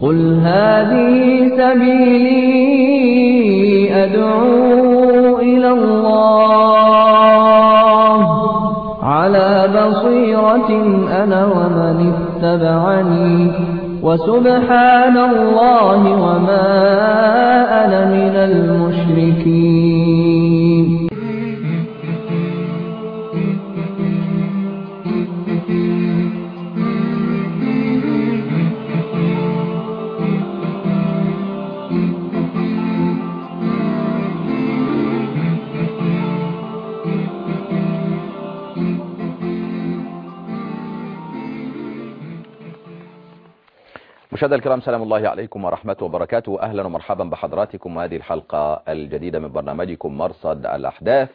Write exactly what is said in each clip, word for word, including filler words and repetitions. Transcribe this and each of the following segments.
قل هذه سبيلي أدعو إلى الله على بصيرة أنا ومن اتبعني وسبحان الله وما أنا من المشركين. مشاهدينا الكرام، سلام الله عليكم ورحمته وبركاته. أهلا ومرحبا بحضراتكم وهذه الحلقة الجديدة من برنامجكم مرصد الأحداث،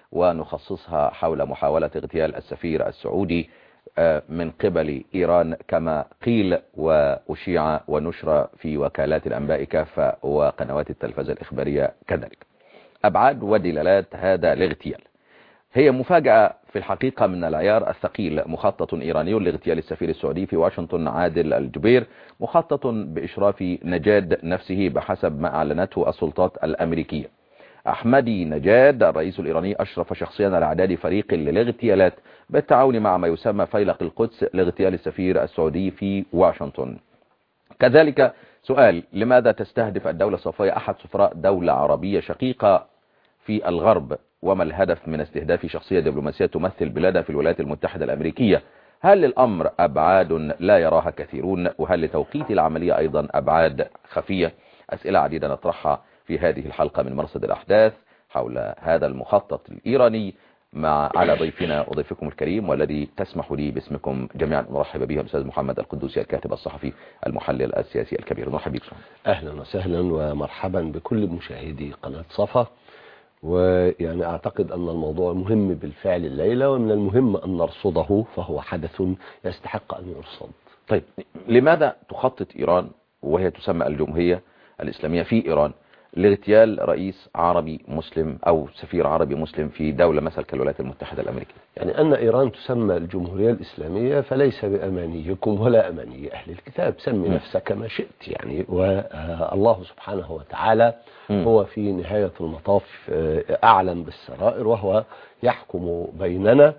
ونخصصها حول محاولة اغتيال السفير السعودي من قبل إيران كما قيل وأشيع ونشر في وكالات الأنباء كافة وقنوات التلفزة الإخبارية كذلك. أبعاد ودلالات هذا الاغتيال هي مفاجأة في الحقيقة من العيار الثقيل. مخطط إيراني لاغتيال السفير السعودي في واشنطن عادل الجبير، مخطط بإشراف نجاد نفسه بحسب ما أعلنته السلطات الأمريكية. أحمدي نجاد الرئيس الإيراني أشرف شخصيا على إعداد فريق للاغتيالات بالتعاون مع ما يسمى فيلق القدس لاغتيال السفير السعودي في واشنطن. كذلك سؤال: لماذا تستهدف الدولة الصفوية أحد سفراء دولة عربية شقيقة في الغرب؟ وما الهدف من استهداف شخصية دبلوماسية تمثل بلادها في الولايات المتحدة الأمريكية؟ هل الأمر أبعاد لا يراها كثيرون؟ وهل لتوقيت العملية أيضا أبعاد خفية؟ أسئلة عديدة نطرحها في هذه الحلقة من مرصد الأحداث حول هذا المخطط الإيراني، مع على ضيفنا وضيفكم الكريم والذي تسمح لي باسمكم جميعا مرحبا به الأستاذ محمد القدوسي، الكاتب الصحفي المحلل السياسي الكبير. مرحبا بكم. أهلا وسهلا ومرحبا بكل مشاهدي قناة صفا. ويعني أعتقد أن الموضوع مهم بالفعل الليلة، ومن المهم أن نرصده، فهو حدث يستحق أن يرصد. طيب، لماذا تخطط إيران وهي تسمى الجمهورية الإسلامية في إيران لاغتيال رئيس عربي مسلم أو سفير عربي مسلم في دولة مثل كالولايات المتحدة الأمريكية؟ يعني أن إيران تسمى الجمهورية الإسلامية فليس بأمانيكم ولا أماني أهل الكتاب، سمي نفسك ما شئت يعني. والله سبحانه وتعالى هو في نهاية المطاف أعلم بالسرائر وهو يحكم بيننا.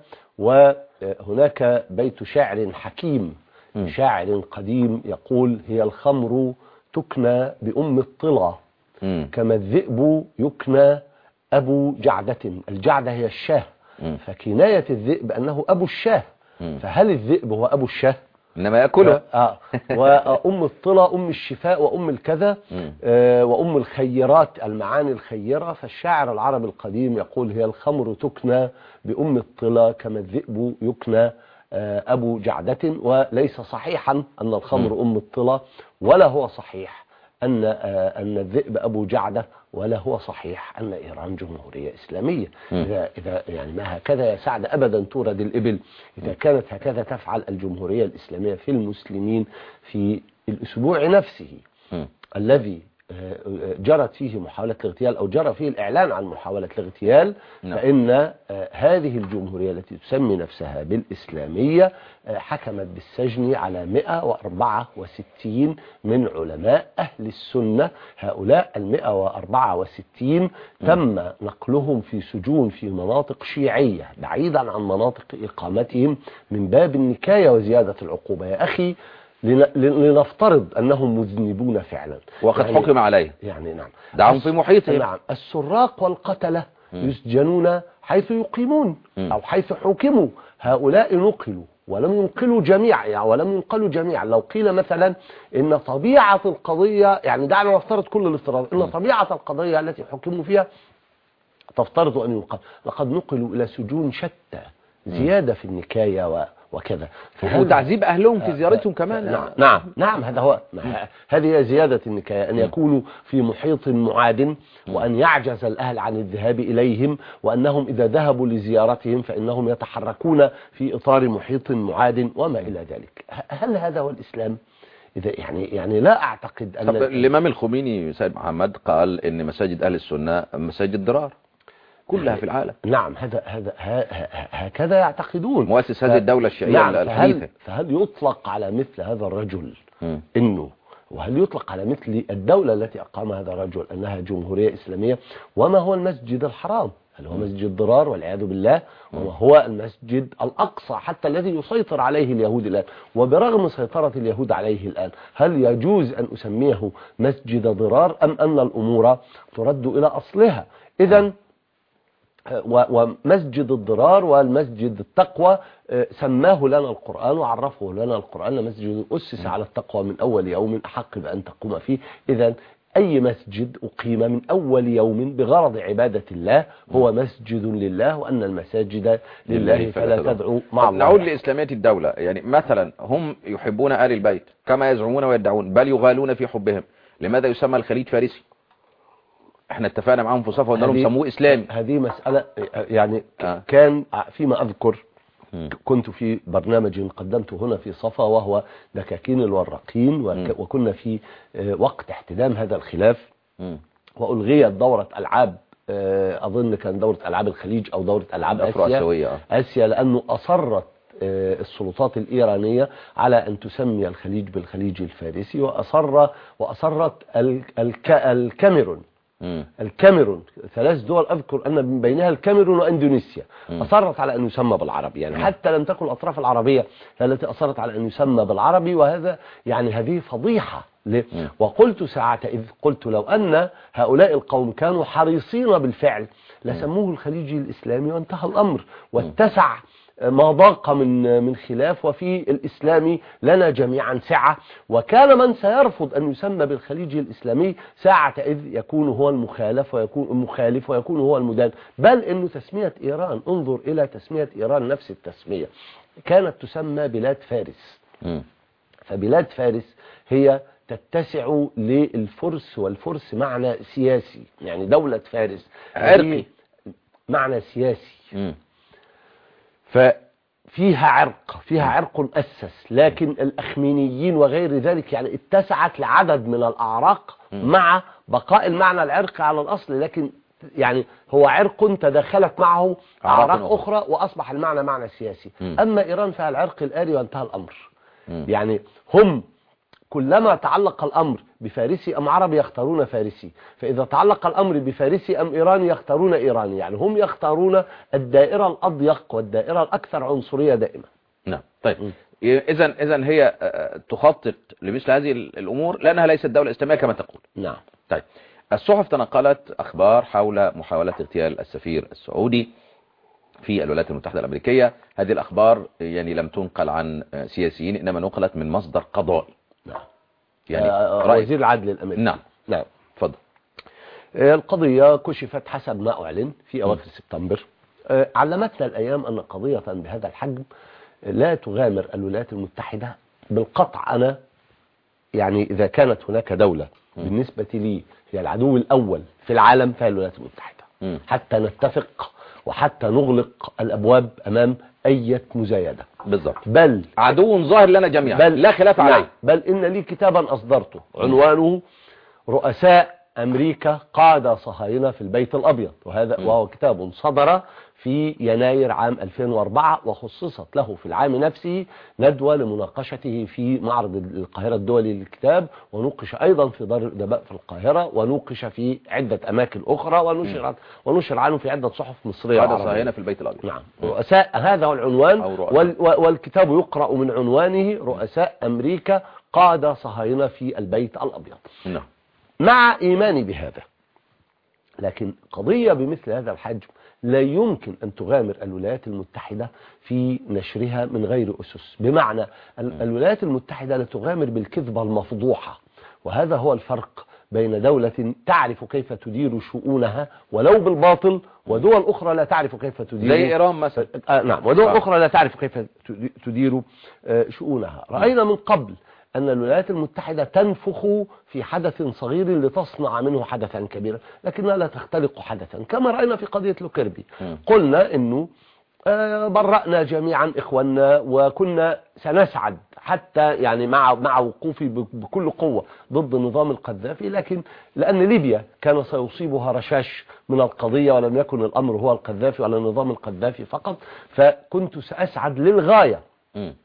وهناك بيت شعر حكيم شاعر قديم يقول: هي الخمر تكنى بأم الطلى كما الذئب يكنى أبو جعدة. الجعدة هي الشاه، فكناية الذئب أنه أبو الشاه. فهل الذئب هو أبو الشاه؟ إنما يأكله. آه. وأم الطلى أم الشفاء وأم الكذا آه وأم الخيرات، المعاني الخيرة. فالشاعر العربي القديم يقول: هي الخمر تكنى بأم الطلى كما الذئب يكنى آه أبو جعدة. وليس صحيحا أن الخمر أم الطلى، ولا هو صحيح أن أن الذئب أبو جعدة، ولا هو صحيح أن إيران جمهورية إسلامية. إذا إذا يعني ما هكذا يا سعد أبدا تورد الإبل. إذا كانت هكذا تفعل الجمهورية الإسلامية في المسلمين في الأسبوع نفسه الذي جرت فيه محاولة الاغتيال أو جرى فيه الإعلان عن محاولة الاغتيال، فإن هذه الجمهورية التي تسمي نفسها بالإسلامية حكمت بالسجن على مئة وأربعة وستين من علماء أهل السنة. هؤلاء المئة وأربعة وستين تم نقلهم في سجون في مناطق شيعية بعيدا عن مناطق إقامتهم من باب النكاية وزيادة العقوبة. يا أخي، لنفترض أنهم مذنبون فعلا وقد يعني حكم عليه، يعني نعم دعهم في محيطهم. نعم، السراق والقتلة يسجنون حيث يقيمون أو حيث حكموا. هؤلاء نقلوا ولم ينقلوا جميعا، يعني ولم ينقلوا جميعا. لو قيل مثلا إن طبيعة القضية، يعني دعنا نفترض كل الافتراض، إن طبيعة القضية التي حكموا فيها تفترض أن ينقل، لقد نقلوا إلى سجون شتى، زيادة في النكاية و وكذا، وتعذيب أهلهم في زيارتهم كمان. نعم نعم نعم هذا هو، هذه زيادة النكاية، أن يكونوا في محيط معاد، وأن يعجز الأهل عن الذهاب إليهم، وأنهم إذا ذهبوا لزيارتهم فإنهم يتحركون في إطار محيط معاد وما إلى ذلك. هل هذا هو الإسلام؟ إذا يعني يعني لا أعتقد أن الإمام الخميني سيد محمد قال إن مساجد أهل السنة مساجد ضرار كلها في العالم. نعم، هذا هذا هكذا يعتقدون مؤسس هذه الدولة الشيعية نعم الحديثة. فهل, فهل يطلق على مثل هذا الرجل م. إنه وهل يطلق على مثل الدولة التي أقامها هذا الرجل أنها جمهورية إسلامية؟ وما هو المسجد الحرام؟ هل هو مسجد ضرار والعياذ بالله؟ وما هو المسجد الأقصى حتى الذي يسيطر عليه اليهود الآن؟ وبرغم سيطرة اليهود عليه الآن هل يجوز أن أسميه مسجد ضرار أم أن الأمور ترد إلى أصلها؟ إذن ومسجد الضرار والمسجد التقوى سماه لنا القرآن وعرفه لنا القرآن مسجد أسس على التقوى من أول يوم أحق بأن تقوم فيه. إذن أي مسجد أقيم من أول يوم بغرض عبادة الله هو مسجد لله، وأن المساجد لله فلا تدعوا مع الله. نعود لإسلامية الدولة، يعني مثلا هم يحبون آل البيت كما يزعمون ويدعون، بل يغالون في حبهم. لماذا يسمى الخليج فارسي؟ احنا اتفقنا معاهم في صفة وقلنا لهم سموه إسلامي. هذه مسألة يعني آه. كان فيما أذكر كنت في برنامج قدمته هنا في صفا وهو دكاكين الوراقين، وكنا في وقت احتدام هذا الخلاف، وألغيت دورة ألعاب، أظن كان دورة ألعاب الخليج أو دورة ألعاب آسيا آسيا لأنه أصرت السلطات الإيرانية على أن تسمي الخليج بالخليج الفارسي، وأصر وأصرت الك الكاميرون الكاميرون ثلاث دول أذكر أن من بينها الكاميرون وأندونيسيا أصرت على أن يسمى بالعربي، يعني حتى لم تكن الأطراف العربية التي أصرت على أن يسمى بالعربي، وهذا يعني هذه فضيحة. وقلت ساعة إذ قلت لو أن هؤلاء القوم كانوا حريصين بالفعل لسموه الخليج الإسلامي وانتهى الأمر، واتسع ما ضاق من من خلاف، وفي الإسلام لنا جميعا سعة، وكان من سيرفض أن يسمى بالخليج الإسلامي ساعة إذ يكون هو المخالف ويكون المخالف ويكون هو المدان. بل إنه تسمية إيران، انظر إلى تسمية إيران نفس التسمية، كانت تسمى بلاد فارس. فبلاد فارس هي تتسع للفرس، والفرس معنى سياسي، يعني دولة فارس عرقي معنى سياسي. ففيها عرق، فيها عرق أسس، لكن الأخمينيين وغير ذلك يعني اتسعت لعدد من الأعراق مع بقاء المعنى العرقي على الأصل، لكن يعني هو عرق تدخلت معه أعراق أخرى وأصبح المعنى معنى سياسي. أما إيران فيها العرق الآري وانتهى الأمر. يعني هم كلما تعلق الأمر بفارسي أم عربي يختارون فارسي، فإذا تعلق الأمر بفارسي أم إيراني يختارون إيراني، يعني هم يختارون الدائرة الأضيق والدائرة الأكثر عنصرية دائما. نعم. طيب إذا إذا هي تخطط لمثل هذه الأمور لأنها ليست دولة إسلامية كما تقول. نعم. طيب الصحف تنقلت أخبار حول محاولة اغتيال السفير السعودي في الولايات المتحدة الأمريكية. هذه الأخبار يعني لم تنقل عن سياسيين، إنما نقلت من مصدر قضائي. نعم. يعني آه وزير العدل الأمريكي. نعم. نعم. تفضل. القضية كشفت حسب ما أعلن في أواخر سبتمبر. آه علمتنا الأيام أن قضية بهذا الحجم لا تغامر الولايات المتحدة بالقطع. أنا يعني إذا كانت هناك دولة بالنسبة لي هي العدو الأول في العالم فهي الولايات المتحدة، م. حتى نتفق وحتى نغلق الأبواب أمام أي مزايدة. بالضبط. بل عدو ظاهر لنا جميعا، بل لا خلاف عليه. بل إن لي كتابا أصدرته عنوانه رؤساء أمريكا قادة صهاينة في البيت الأبيض، وهذا م. وهو كتاب صدر في يناير عام ألفين وأربعة، وخصصت له في العام نفسه ندوة لمناقشته في معرض القاهرة الدولي للكتاب، ونوقش أيضا في دار الأدباء في القاهرة، ونوقش في عدة أماكن أخرى، ونشر ونشر عنه في عدة صحف مصرية. قادة صهاينة في البيت الأبيض. نعم. رؤساء، هذا هو العنوان، وال والكتاب يقرأ من عنوانه رؤساء أمريكا قادة صهاينة في البيت الأبيض. نعم. مع إيماني بهذا، لكن قضية بمثل هذا الحجم لا يمكن أن تغامر الولايات المتحدة في نشرها من غير أسس. بمعنى الولايات المتحدة لا تغامر بالكذبة المفضوحة، وهذا هو الفرق بين دولة تعرف كيف تدير شؤونها ولو بالباطل، ودول أخرى لا تعرف كيف تدير، زي إيران مثلا. آه نعم. ودول آه. أخرى لا تعرف كيف تدير آه شؤونها. رأينا من قبل أن الولايات المتحدة تنفخ في حدث صغير لتصنع منه حدثا كبيرا، لكنها لا تختلق حدثا، كما رأينا في قضية لوكيربي. قلنا أنه برأنا جميعا إخواننا، وكنا سنسعد حتى يعني مع مع وقوفي بكل قوة ضد نظام القذافي، لكن لأن ليبيا كان سيصيبها رشاش من القضية، ولم يكن الأمر هو القذافي ولا نظام القذافي فقط، فكنت سأسعد للغاية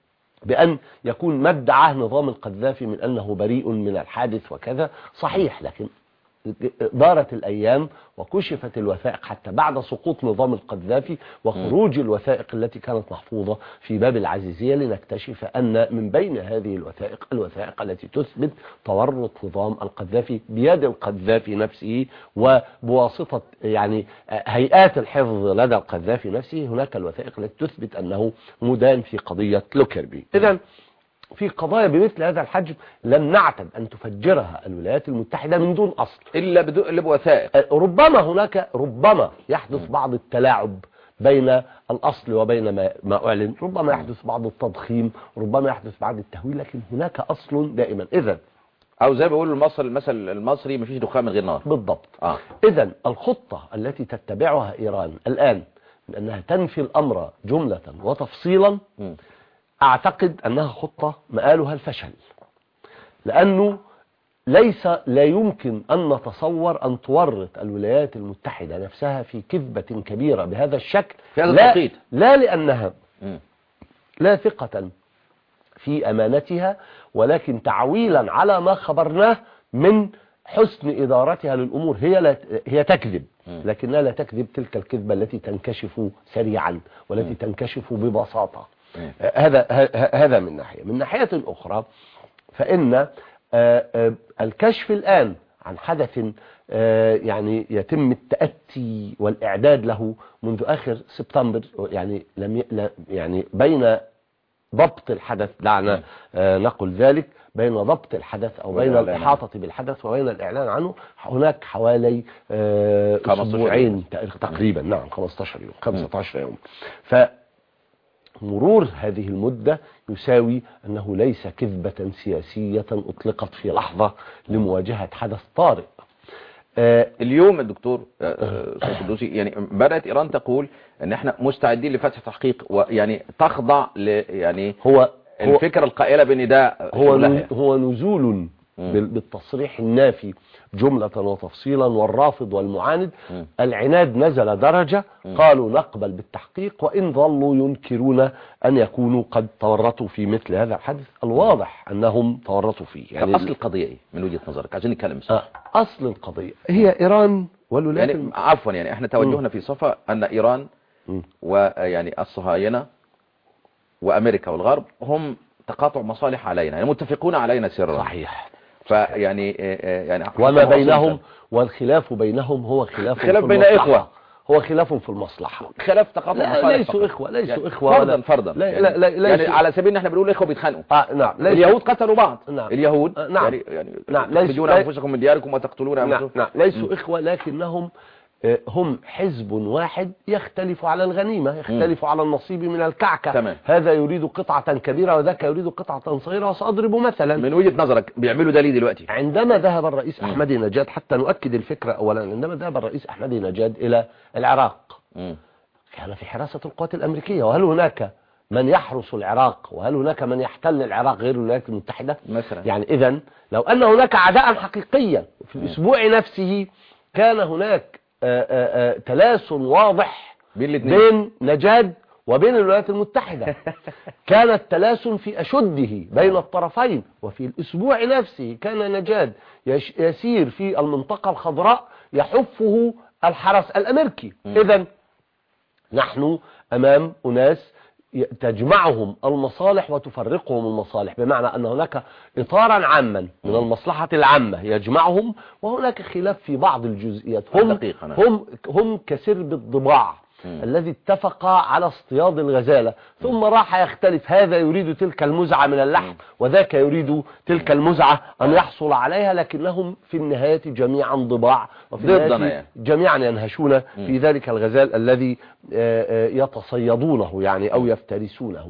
بأن يكون ما ادعاه نظام القذافي من أنه بريء من الحادث وكذا صحيح، لكن دارت الأيام وكشفت الوثائق حتى بعد سقوط نظام القذافي وخروج الوثائق التي كانت محفوظة في باب العزيزية، لنكتشف أن من بين هذه الوثائق الوثائق التي تثبت تورط نظام القذافي بيد القذافي نفسه وبواسطة يعني هيئات الحفظ لدى القذافي نفسه. هناك الوثائق التي تثبت أنه مدان في قضية لوكربي. إذن في قضايا بمثل هذا الحجم لم نعتد أن تفجرها الولايات المتحدة من دون أصل إلا بدون إلا بوثائق. ربما هناك ربما يحدث بعض التلاعب بين الأصل وبين ما, ما أعلن، ربما يحدث بعض التضخيم، ربما يحدث بعض التهويل، لكن هناك أصل دائما. إذن أو زي ما بيقولوا المصري المثل المصري مفيش دخان من غير نار. بالضبط. آه. إذن الخطة التي تتبعها إيران الآن من أنها تنفي الأمر جملة وتفصيلا م. أعتقد أنها خطة مآلها الفشل، لأنه ليس لا يمكن أن نتصور أن تورط الولايات المتحدة نفسها في كذبة كبيرة بهذا الشكل، في هذا لا, التوقيت. لا لأنها م. لا ثقة في أمانتها، ولكن تعويلا على ما خبرناه من حسن إدارتها للأمور. هي لا هي تكذب، لكنها لا تكذب تلك الكذبة التي تنكشف سريعا والتي م. تنكشف ببساطة. هذا هذا من ناحية. من ناحية أخرى فإن الكشف الآن عن حدث يعني يتم التأتي والإعداد له منذ آخر سبتمبر، يعني لم يعني بين ضبط الحدث، دعنا نقول ذلك، بين ضبط الحدث أو بين الإحاطة بالحدث وبين الإعلان عنه هناك حوالي أسبوعين تقريبا. نعم خمسة عشر يوم خمسة عشر يوم. ف مرور هذه المدة يساوي أنه ليس كذبة سياسية أطلقت في لحظة لمواجهة حدث طارئ. آه اليوم الدكتور القدوسي يعني بدأت إيران تقول أن احنا مستعدين لفتح تحقيق، ويعني تخضع ل يعني هو الفكرة القائلة بنداء هو هو نزول بالتصريح النافي جملة وتفصيلا، والرافض والمعاند. م. العناد نزل درجة، م. قالوا نقبل بالتحقيق، وإن ظلوا ينكرون أن يكونوا قد تورطوا في مثل هذا الحدث الواضح أنهم تورطوا فيه. يعني أصل القضية إيه من وجهة نظرك؟ عشان نتكلم آه أصل القضية هي إيران والولايات يعني عفوا يعني احنا توجهنا م. في صفة أن إيران م. ويعني الصهاينة وأمريكا والغرب هم تقاطع مصالح علينا، يعني متفقون علينا سرا. صحيح. فيعني يعني وما بينهم والخلاف بينهم هو خلاف خلاف بين إخوة، هو خلاف في المصلحة، خلاف تقاطع مصالح. ليسوا إخوة ليسوا يعني إخوة فرضا فرضا لا يعني, لا لا يعني على سبيل ان احنا بنقول إخوة بيتخانقوا. آه نعم. اليهود قتلوا بعض. نعم. اليهود آه نعم. يعني يعني نعم. تخرجون أنفسكم من دياركم وتقتلون أنفسكم. نعم. نعم. ليسوا م. إخوة، لكنهم هم حزب واحد يختلف على الغنيمة، يختلف م. على النصيب من الكعكة. تمام. هذا يريد قطعة كبيرة وذاك يريد قطعة صغيرة. وسأضرب مثلا من وجهة نظرك بيعملوا ده ليه دلوقتي؟ عندما ذهب الرئيس م. أحمدي نجاد، حتى نؤكد الفكرة أولا، عندما ذهب الرئيس أحمدي نجاد إلى العراق م. كان في حراسة القوات الأمريكية، وهل هناك من يحرس العراق وهل هناك من يحتل العراق غير الولايات المتحدة مثلا؟ يعني إذن لو أن هناك عداء حقيقيا في الأسبوع نفسه كان هناك آآ آآ تلاسن واضح بين, بين نجاد وبين الولايات المتحدة. كان التلاسن في أشده بين الطرفين، وفي الأسبوع نفسه كان نجاد يسير في المنطقة الخضراء يحفه الحرس الأمريكي. إذن نحن أمام أناس تجمعهم المصالح وتفرقهم المصالح، بمعنى أن هناك إطارا عاما من المصلحة العامة يجمعهم، وهناك خلاف في بعض الجزئيات. هم, هم, هم كسرب الضباع الذي اتفق على اصطياد الغزالة، ثم راح يختلف، هذا يريد تلك المزعة من اللحم وذاك يريد تلك المزعة أن يحصل عليها، لكنهم في النهاية جميعا ضباع، وفي النهاية جميعا ينهشون في ذلك الغزال الذي يتصيدونه يعني أو يفترسونه.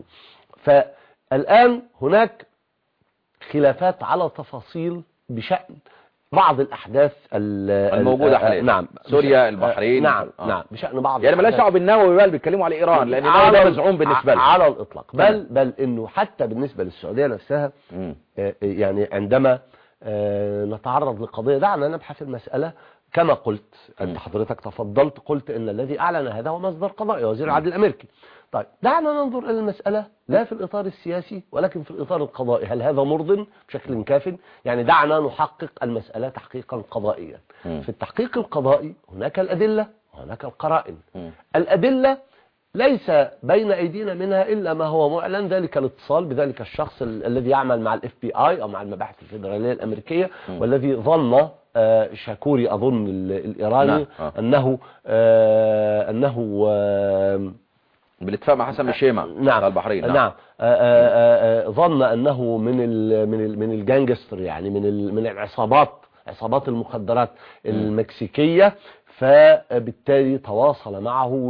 فالآن هناك خلافات على تفاصيل بشأن بعض الأحداث الموجودة حاليا. نعم. سوريا، البحرين. نعم. آه. نعم. بشأن بعض يعني ملاش دعوه بالنووي بقى، بيتكلموا على إيران، لأن ده مزعوم بالنسبة لهم على الإطلاق. بل بل إنه حتى بالنسبة للسعودية نفسها م. يعني عندما نتعرض لقضية، دعنا نبحث المسألة كما قلت أنت حضرتك تفضلت، قلت إن الذي أعلن هذا هو مصدر قضائي، وزير العدل الأمريكي. طيب دعنا ننظر إلى المسألة لا في الإطار السياسي ولكن في الإطار القضائي. هل هذا مرض بشكل كاف؟ يعني دعنا نحقق المسألة تحقيقا قضائيا. م. في التحقيق القضائي هناك الأدلة وهناك القرائن. م. الأدلة ليس بين أيدينا منها إلا ما هو معلن، ذلك الاتصال بذلك الشخص ال الذي يعمل مع الاف بي اي أو مع المباحث الفيدرالية الأمريكية، م. والذي ظن آه شاكوري أظن الإيراني نعم. آه. أنه آه أنه آه بالاتفاق مع حسن الشيمة نعم البحرين. نعم, نعم. آآ آآ ظن أنه من ال من ال من الجانجستر، يعني من ال من العصابات عصابات المخدرات المكسيكية، فبالتالي تواصل معه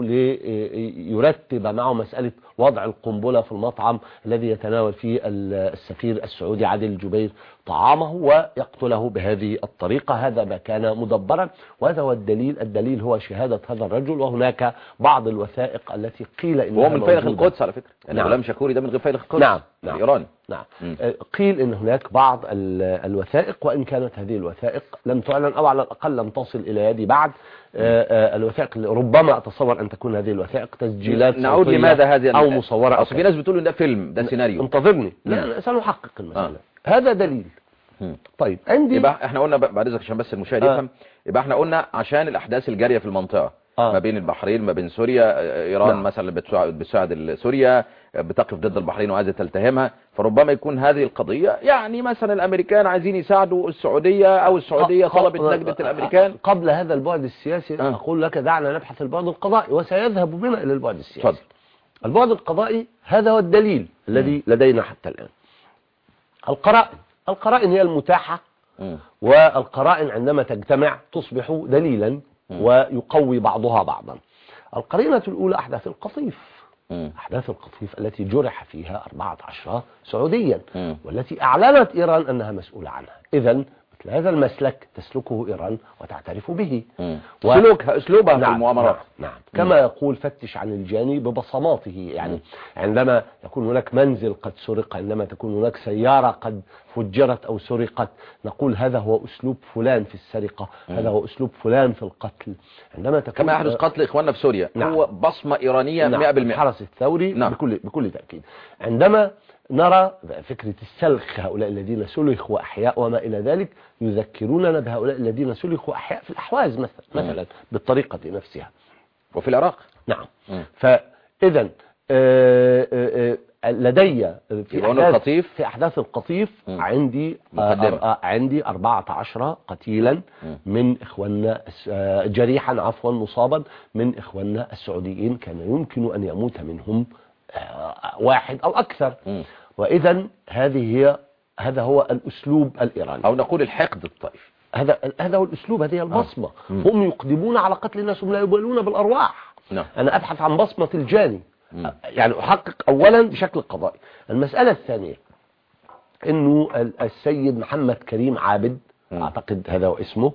ليرتب معه مسألة وضع القنبلة في المطعم الذي يتناول فيه السفير السعودي عادل جبير طعامه ويقتله بهذه الطريقة. هذا ما كان مدبرا، وهذا هو الدليل. الدليل هو شهادة هذا الرجل، وهناك بعض الوثائق التي قيل إنها هو من فيلق موجودة. القدس على فكرة، يعني نعم. غلام شاكوري ده من فيلق القدس. نعم نعم الإيراني. نعم. م. قيل إن هناك بعض الوثائق، وإن كانت هذه الوثائق لم تعلن أو على الأقل لم تصل إلى يدي بعد. الوثائق ربما أتصور أن تكون هذه الوثائق تسجيلات نعود لماذا هذه أو مصورة. أصل في ناس بتقول إن ده فيلم، ده سيناريو. انتظرني، لا سنحقق المسألة. آه. هذا دليل. م. طيب عندي يبقى احنا قلنا بعد ذلك عشان بس المشاهد آه. يفهم، يبقى احنا قلنا عشان الأحداث الجارية في المنطقة آه. ما بين البحرين ما بين سوريا، إيران نعم. مثلا بتساعد بتساعد سوريا، بتقف ضد البحرين وعايزة تلتهمها، فربما يكون هذه القضية يعني مثلا الأمريكان عايزين يساعدوا السعودية أو السعودية طلبت لجنة الأمريكان. قبل هذا البعد السياسي آه. أقول لك دعنا نبحث البعد القضائي، وسيذهب بنا إلى البعد السياسي. فضل. البعد القضائي هذا هو الدليل الذي لدينا حتى الآن. القرائن القرائن هي المتاحة، م. والقرائن عندما تجتمع تصبح دليلا، م. ويقوي بعضها بعضا. القرينة الأولى أحداث القطيف. م. أحداث القطيف التي جرح فيها أربعة عشر سعوديا، م. والتي أعلنت إيران أنها مسؤولة عنها. إذن مثل هذا المسلك تسلكه إيران وتعترف به، و... سلوكها أسلوبها نعم في المؤامرات. نعم, نعم. كما يقول فتش عن الجاني ببصماته. يعني م. عندما يكون هناك منزل قد سرق، عندما تكون هناك سيارة قد فجرت أو سرقت، نقول هذا هو أسلوب فلان في السرقة، م. هذا هو أسلوب فلان في القتل. عندما تكون كما يحدث قتل إخواننا في سوريا، نعم. هو بصمة إيرانية نعم. مئة بالمئة. الحرس الثوري، نعم. بكل, بكل تأكيد. عندما نرى فكرة السلخ، هؤلاء الذين سلخوا أحياء وما إلى ذلك، يذكروننا بهؤلاء الذين سلخوا أحياء في الأحواز مثلا, مثلا بالطريقة نفسها، وفي العراق. نعم. فإذا لدي في أحداث, في أحداث القطيف م. عندي أر... عندي أربعة عشر قتيلا م. من إخواننا جريحا عفوا مصابا من إخواننا السعوديين، كان يمكن أن يموت منهم واحد أو أكثر. م. وإذا هذه هي هذا هو الأسلوب الإيراني، أو نقول الحقد الطائفي. هذا هذا هو الأسلوب، هذه البصمة. آه. هم يقدمون على قتل الناس، هم لا يبالون بالأرواح. نعم. أنا أبحث عن بصمة الجاني، م. يعني أحقق أولا بشكل قضائي. المسألة الثانية إنه السيد محمد كريم عابد، م. أعتقد هذا هو اسمه،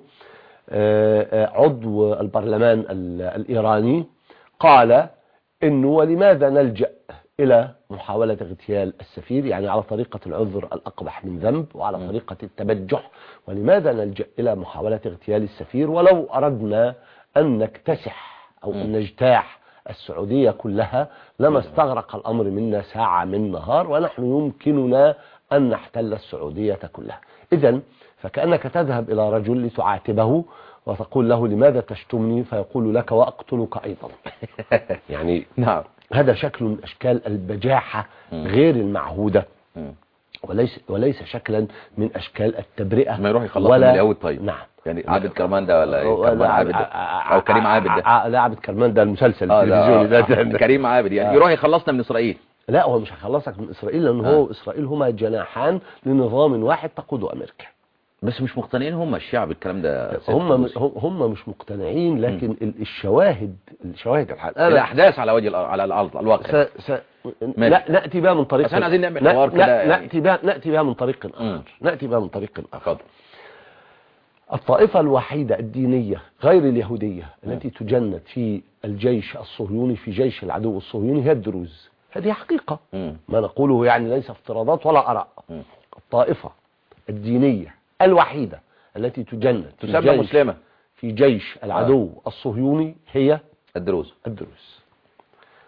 عضو البرلمان الإيراني، قال إنه ولماذا نلجأ إلى محاولة اغتيال السفير، يعني على طريقة العذر الأقبح من ذنب وعلى طريقة التبجح، ولماذا نلجأ إلى محاولة اغتيال السفير ولو أردنا أن نكتسح أو أن نجتاح السعودية كلها لما استغرق الأمر منا ساعة من نهار، ونحن يمكننا أن نحتل السعودية كلها. إذن فكأنك تذهب إلى رجل لتعاتبه وتقول له لماذا تشتمني، فيقول لك وأقتلك أيضا. يعني نعم، هذا شكل من أشكال البجاحة غير المعهودة، وليس وليس شكلا من أشكال التبرئة. ما يروح يخلص من اليهود. طيب نعم، يعني عابد كرمان ده ولا إيه؟ كرمان عابد ده أو كريم عابد ده؟ لا، عابد كرمان ده المسلسل التلفزيوني ده, ده, ده كريم عابد يعني يروح يخلصنا من إسرائيل. لا، هو مش هيخلصك من إسرائيل، لأن هو آه. إسرائيل هما جناحان لنظام واحد تقوده أمريكا. بس مش مقتنعين هم الشعب الكلام ده. هم هم مش مقتنعين، لكن م. الشواهد الشواهد الحقيقية الأحداث على وجه على الأرض الواقع. س... س... لا نأتي بها من طريق، عشان عايزين نعمل حوار كده يعني. نأتي بها نأتي بها من طريق آخر. نأتي بها من طريق آخر. الطائفة الوحيدة الدينية غير اليهودية م. التي تجند في الجيش الصهيوني، في جيش العدو الصهيوني، هي الدروز. هذه حقيقة، م. ما نقوله يعني ليس افتراضات ولا آراء. م. الطائفة الدينية الوحيدة التي تجند تسمى مسلمة في جيش العدو آه. الصهيوني هي الدروز. الدروز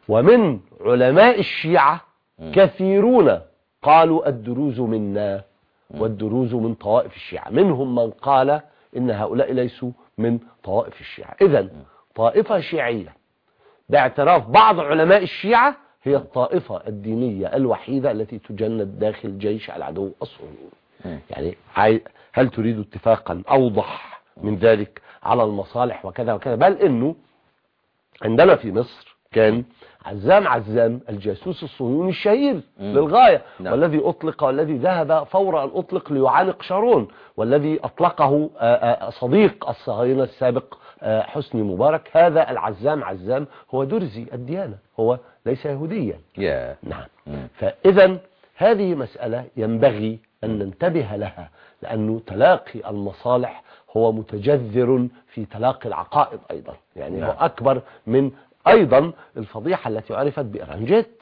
ومن علماء الشيعة كثيرون قالوا الدروز منا والدروز من طوائف الشيعة، منهم من قال إن هؤلاء ليسوا من طوائف الشيعة. إذن طائفة شيعية باعتراف بعض علماء الشيعة هي الطائفة الدينية الوحيدة التي تجند داخل جيش العدو الصهيوني. يعني هل تريد اتفاقا أوضح من ذلك على المصالح وكذا وكذا؟ بل إنه عندنا في مصر كان عزام عزام الجاسوس الصهيوني الشهير مم. للغاية نعم. والذي أطلق والذي ذهب فور أن أطلق ليعانق شارون، والذي أطلقه صديق الصهاينة السابق حسني مبارك. هذا العزام عزام هو درزي الديانة، هو ليس يهوديا yeah. نعم. فإذا هذه مسألة ينبغي أن ننتبه لها، لأنه تلاقي المصالح هو متجذر في تلاقي العقائد أيضا. يعني نعم. هو أكبر من أيضا الفضيحة التي عرفت بإيران جيت،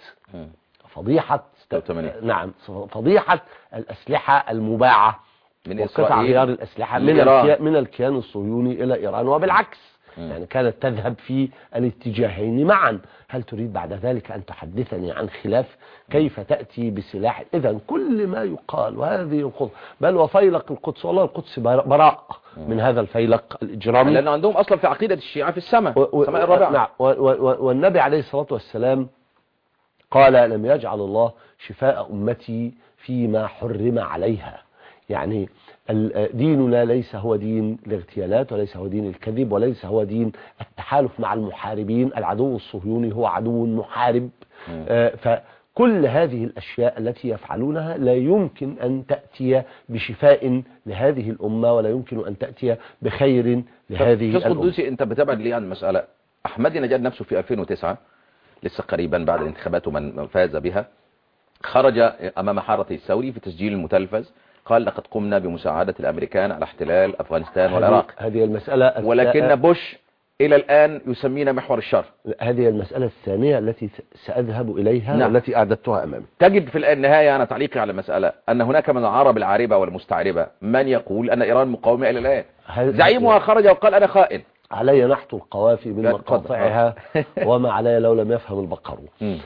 فضيحة نعم فضيحة الأسلحة المباعة من وقطع غيار الأسلحة من الكيان من الكيان الصهيوني إلى إيران وبالعكس. م. يعني كانت تذهب في الاتجاهين معا. هل تريد بعد ذلك أن تحدثني عن خلاف كيف تأتي بسلاح؟ إذا كل ما يقال وهذه القدس بل وفيلق القدس، والله القدس براء من هذا الفيلق الإجرامي، لأنه عندهم أصلا في عقيدة الشيعة في السماء السماء الرابعة. نعم. والنبي عليه الصلاة والسلام قال لم يجعل الله شفاء أمتي فيما حرم عليها. يعني ديننا ليس هو دين الاغتيالات، وليس هو دين الكذب، وليس هو دين التحالف مع المحاربين. العدو الصهيوني هو عدو محارب. آه فكل هذه الأشياء التي يفعلونها لا يمكن أن تأتي بشفاء لهذه الأمة، ولا يمكن أن تأتي بخير لهذه الأمة. قدوسي أنت بتبعد لي عن مسألة. أحمدي نجاد نفسه في ألفين وتسعة لسه قريبا بعد الانتخابات ومن فاز بها، خرج أمام حارة الثوري في تسجيل المتلفز قال لقد قمنا بمساعدة الأمريكان على احتلال أفغانستان والعراق. هذه المسألة ولكن بوش إلى الآن يسمينا محور الشر. هذه المسألة الثانية التي سأذهب إليها نعم. والتي أعددتها أمامي. تجد في النهاية أنا تعليقي على المسألة أن هناك من العرب العاربة والمستعربة من يقول أن إيران مقاومة إلى الآن. زعيمها خرج وقال أنا خائن. علي نحت القوافي من مقاطعها وما علي لو لم يفهم البقر.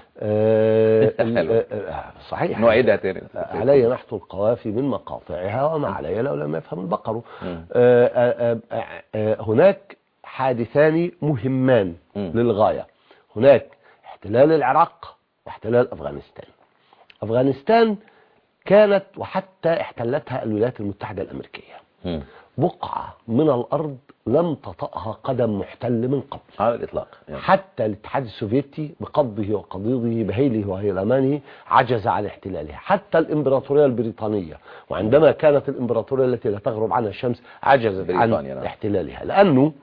آه صحيح نعيدها تاني. علي نحت القوافي من مقاطعها وما علي لو لم يفهم البقر. آه آه آه هناك حادثان مهمان م. للغاية. هناك احتلال العراق واحتلال أفغانستان. أفغانستان كانت وحتى احتلتها الولايات المتحدة الأمريكية م. بقعة من الأرض لم تطأها قدم محتل من قبل على الإطلاق. يعني. حتى الاتحاد السوفيتي بقبضه وقضيضه بهيله وهيلمانه عجز عن احتلالها. حتى الإمبراطورية البريطانية، وعندما كانت الإمبراطورية التي لا تغرب عنها الشمس عجزت عن نعم. احتلالها، لأنه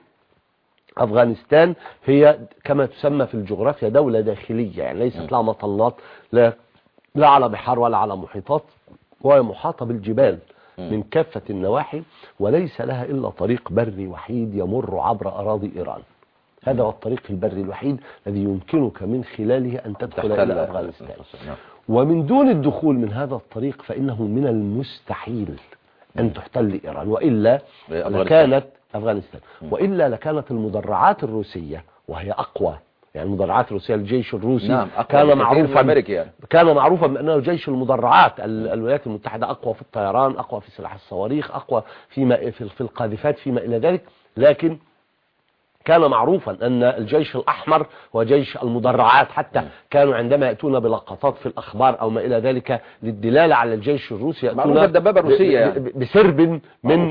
أفغانستان هي كما تسمى في الجغرافيا دولة داخلية. يعني ليست لها مطلات لا, لا على بحار ولا على محيطات، وهي محاطة بالجبال من كافة النواحي، وليس لها إلا طريق بري وحيد يمر عبر أراضي إيران. هذا هو الطريق البري الوحيد الذي يمكنك من خلاله أن تدخل إلى أفغانستان. ومن دون الدخول من هذا الطريق فإنه من المستحيل أن تحتل إيران، وإلا لكانت أفغانستان وإلا لكانت المدرعات الروسية وهي أقوى. يعني المدرعات الروسية الجيش الروسي نعم كان معروفا يعني. كان معروفا بأنه جيش المدرعات. الولايات المتحدة أقوى في الطيران، أقوى في سلاح الصواريخ، أقوى فيما في القاذفات فيما إلى ذلك. لكن كان معروفا أن الجيش الأحمر هو جيش المدرعات. حتى كانوا عندما يأتون بلقطات في الأخبار أو ما إلى ذلك للدلالة على الجيش الروسي يأتون الدبابة الروسية يعني. بسرب من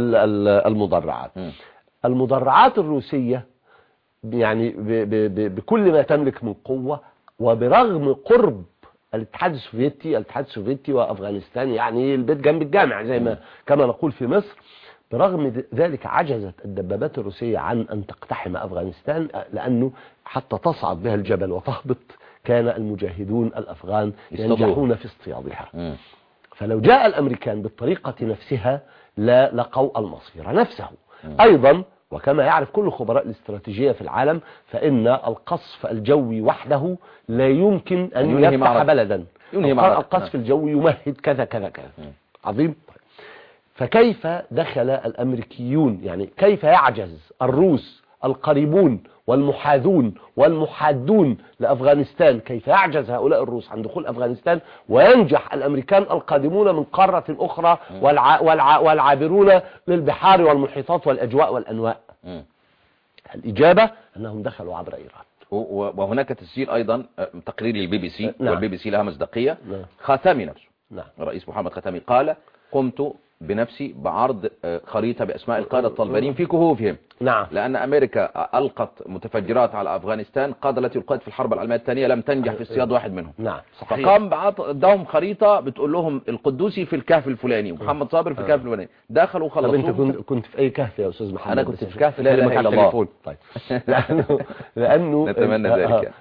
المدرعات. المدرعات الروسية يعني ب ب ب بكل ما تملك من قوة، وبرغم قرب الاتحاد السوفيتي الاتحاد السوفيتي وأفغانستان يعني البيت جنب الجامع زي ما كما نقول في مصر، برغم ذلك عجزت الدبابات الروسية عن أن تقتحم أفغانستان، لأنه حتى تصعد بها الجبل وتهبط كان المجاهدون الأفغان ينجحون في اصطيادها. فلو جاء الأمريكان بالطريقة نفسها لا لقوا المصير نفسه. أيضا وكما يعرف كل خبراء الاستراتيجية في العالم فإن القصف الجوي وحده لا يمكن أن يفتح بلدا. القصف الجوي يمهد كذا كذا كذا. عظيم. فكيف دخل الأمريكيون، يعني كيف يعجز الروس القريبون والمحاذون والمحادون لأفغانستان كيف يعجز هؤلاء الروس عن دخول أفغانستان وينجح الأمريكان القادمون من قارة أخرى والع... والع... والعابرون للبحار والمحيطات والأجواء والأنواء. الإجابة أنهم دخلوا عبر إيران. وهناك تسجيل أيضا تقرير للبي بي سي، نعم. والبي بي سي لها مصداقية. نعم. خاتمي نفسه، نعم. الرئيس محمد خاتمي قال: قمت بنفسي بعرض خريطة بأسماء القادة الطالبانيين في كهوفهم. نعم. لأن أمريكا ألقت متفجرات على أفغانستان، القادة التي ألقت في الحرب العالمية الثانية لم تنجح في اصطياد واحد منهم. نعم. صحيح. فقام بعطهم خريطة بتقول لهم القدوسي في الكهف الفلاني ومحمد صابر في الكهف الفلاني. دخلوا وخلصوا. انت كنت كنت في اي كهف يا استاذ محمد؟ انا كنت في كهف لا اله الا الله. طيب. لانه لانه نتمنى ذلك.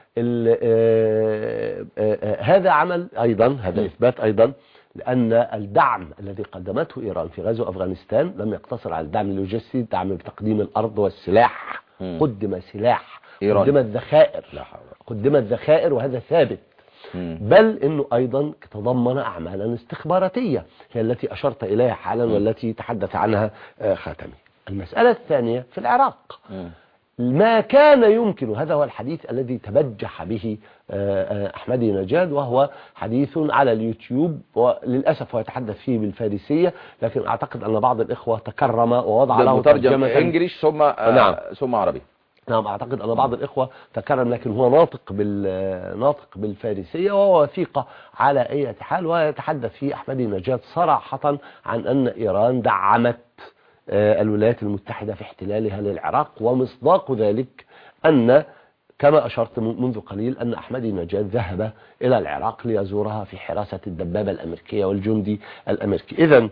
هذا عمل ايضا، هذا اثبات ايضا لأن الدعم الذي قدمته إيران في غزو أفغانستان لم يقتصر على الدعم اللوجستي، دعم بتقديم الأرض والسلاح. مم. قدم سلاح، إيران. قدمت ذخائر، قدمت ذخائر وهذا ثابت. مم. بل أنه أيضا تضمن أعمالا استخباراتية هي التي أشرت إليها حالا. مم. والتي تحدث عنها خاتمي. المسألة الثانية في العراق. مم. ما كان يمكن، هذا هو الحديث الذي تبجح به أحمدي نجاد، وهو حديث على اليوتيوب، وللأسف هو يتحدث فيه بالفارسية، لكن أعتقد أن بعض الإخوة تكرم ووضع له ترجمة إنجليش ثم نعم. ثم عربي. نعم، أعتقد أن بعض الإخوة تكرم، لكن هو ناطق بالناطق بالفارسية وهو وثيقة على أي حال، ويتحدث فيه أحمدي نجاد صراحة عن أن إيران دعمت الولايات المتحدة في احتلالها للعراق، ومصداق ذلك أن كما أشرت منذ قليل أن أحمدي نجاد ذهب إلى العراق ليزورها في حراسة الدبابة الأمريكية والجندي الأمريكي. إذن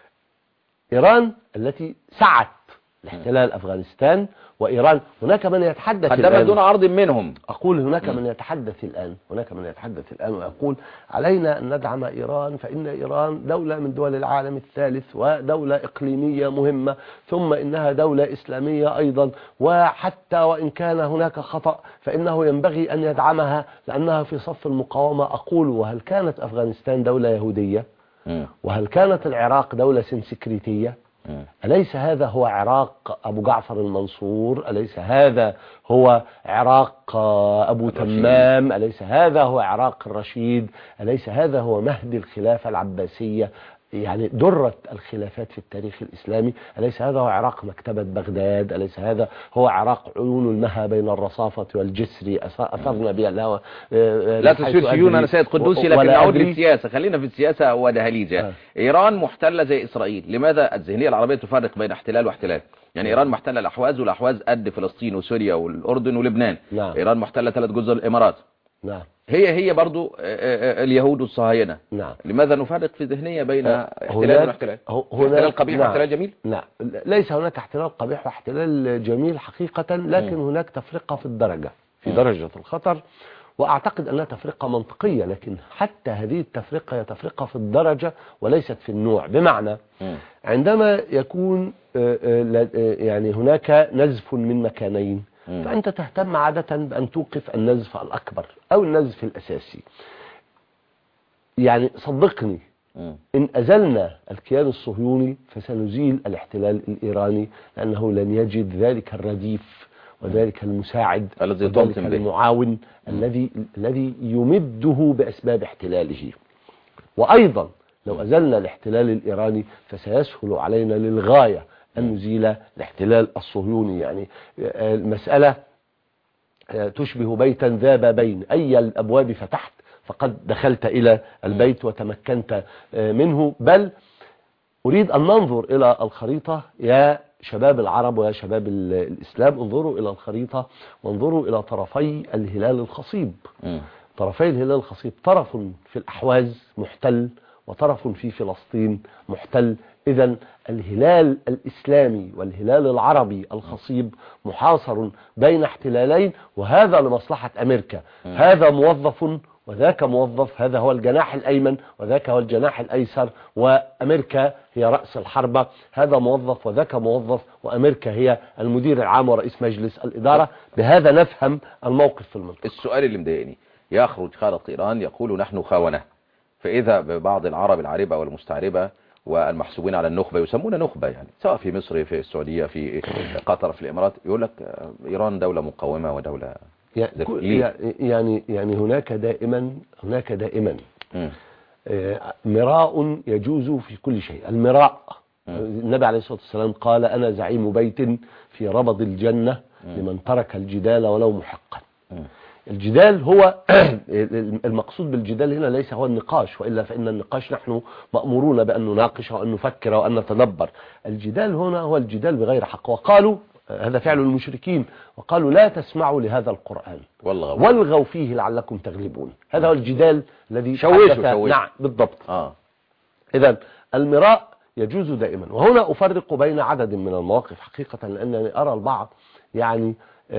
إيران التي سعت لاحتلال أفغانستان، وإيران هناك من يتحدث الآن دون عرض منهم. أقول هناك من يتحدث الآن هناك من يتحدث الآن ويقول علينا أن ندعم إيران، فإن إيران دولة من دول العالم الثالث ودولة إقليمية مهمة، ثم إنها دولة إسلامية أيضا، وحتى وإن كان هناك خطأ فإنه ينبغي أن يدعمها لأنها في صف المقاومة. أقول وهل كانت أفغانستان دولة يهودية؟ وهل كانت العراق دولة سنسكريتية؟ أليس هذا هو عراق أبو جعفر المنصور؟ أليس هذا هو عراق أبو تمام؟ أليس هذا هو عراق الرشيد؟ أليس هذا هو مهد الخلافة العباسية، يعني درة الخلافات في التاريخ الإسلامي؟ أليس هذا هو عراق مكتبة بغداد؟ أليس هذا هو عراق عيون المها بين الرصافة والجسر أثرنا بها الهوى؟ لا تسير سيون أنا سيد قدوسي، لكن نعود للسياسة، خلينا في السياسة ودهاليز. يعني. آه. إيران محتلة زي إسرائيل، لماذا الذهنية العربية تفرق بين احتلال واحتلال؟ يعني إيران محتلة الأحواز، والأحواز قد فلسطين وسوريا والأردن ولبنان. نعم. إيران محتلة ثلاث جزر الإمارات. نعم. هي هي برضو اليهود والصهاينة. نعم. لماذا نفرق في ذهنية بين احتلال واحتلال؟ احتلال قبيح نعم. واحتلال جميل؟ لا، ليس هناك احتلال قبيح واحتلال جميل حقيقة، لكن م. هناك تفرقة في الدرجة في م. درجة الخطر، وأعتقد أنها تفرقة منطقية، لكن حتى هذه التفرقة هي تفرقة في الدرجة وليست في النوع. بمعنى م. عندما يكون يعني هناك نزف من مكانين، فأنت تهتم عادة بأن توقف النزف الأكبر أو النزف الأساسي. يعني صدقني، إن أزلنا الكيان الصهيوني فسنزيل الاحتلال الإيراني، لأنه لن يجد ذلك الرديف وذلك المساعد وذلك المعاون الذي الذي يمده بأسباب احتلاله. وأيضا لو أزلنا الاحتلال الإيراني فسيسهل علينا للغاية أن نزيل الاحتلال الصهيوني. يعني المسألة تشبه بيتا ذا بابين، أي الأبواب فتحت فقد دخلت إلى البيت وتمكنت منه. بل أريد أن ننظر إلى الخريطة يا شباب العرب ويا شباب الإسلام، انظروا إلى الخريطة وانظروا إلى طرفي الهلال الخصيب. طرفي الهلال الخصيب، طرف في الأحواز محتل وطرف في فلسطين محتل. إذن الهلال الإسلامي والهلال العربي الخصيب محاصر بين احتلالين، وهذا لمصلحة أمريكا. هذا موظف وذاك موظف، هذا هو الجناح الأيمن وذاك هو الجناح الأيسر، وأمريكا هي رأس الحربة. هذا موظف وذاك موظف، وأمريكا هي المدير العام ورئيس مجلس الإدارة. بهذا نفهم الموقف في المنطقة. السؤال اللي مضايقني، يخرج خالق إيران يقول نحن خاونة، فإذا ببعض العرب العاربة والمستعربة والمحسوبين على النخبة يسمون نخبة يعني، سواء في مصر في السعودية في قطر في الإمارات، يقول لك إيران دولة مقاومة ودولة يعني يعني هناك دائما هناك دائما مراء يجوز في كل شيء. المراء النبي عليه الصلاة والسلام قال أنا زعيم بيت في ربض الجنة لمن ترك الجدال ولو محقا. الجدال هو المقصود بالجدال هنا ليس هو النقاش، وإلا فإن النقاش نحن مأمورون بأن نناقش وأن نفكر وأن نتدبر. الجدال هنا هو الجدال بغير حق، وقالوا هذا فعل المشركين، وقالوا لا تسمعوا لهذا القرآن والغوا, والغوا فيه لعلكم تغلبون. هذا هو الجدال الذي شوشوا. نعم بالضبط. آه. إذن المراء يجوز دائما. وهنا أفرق بين عدد من المواقف حقيقة، لأنني أرى البعض يعني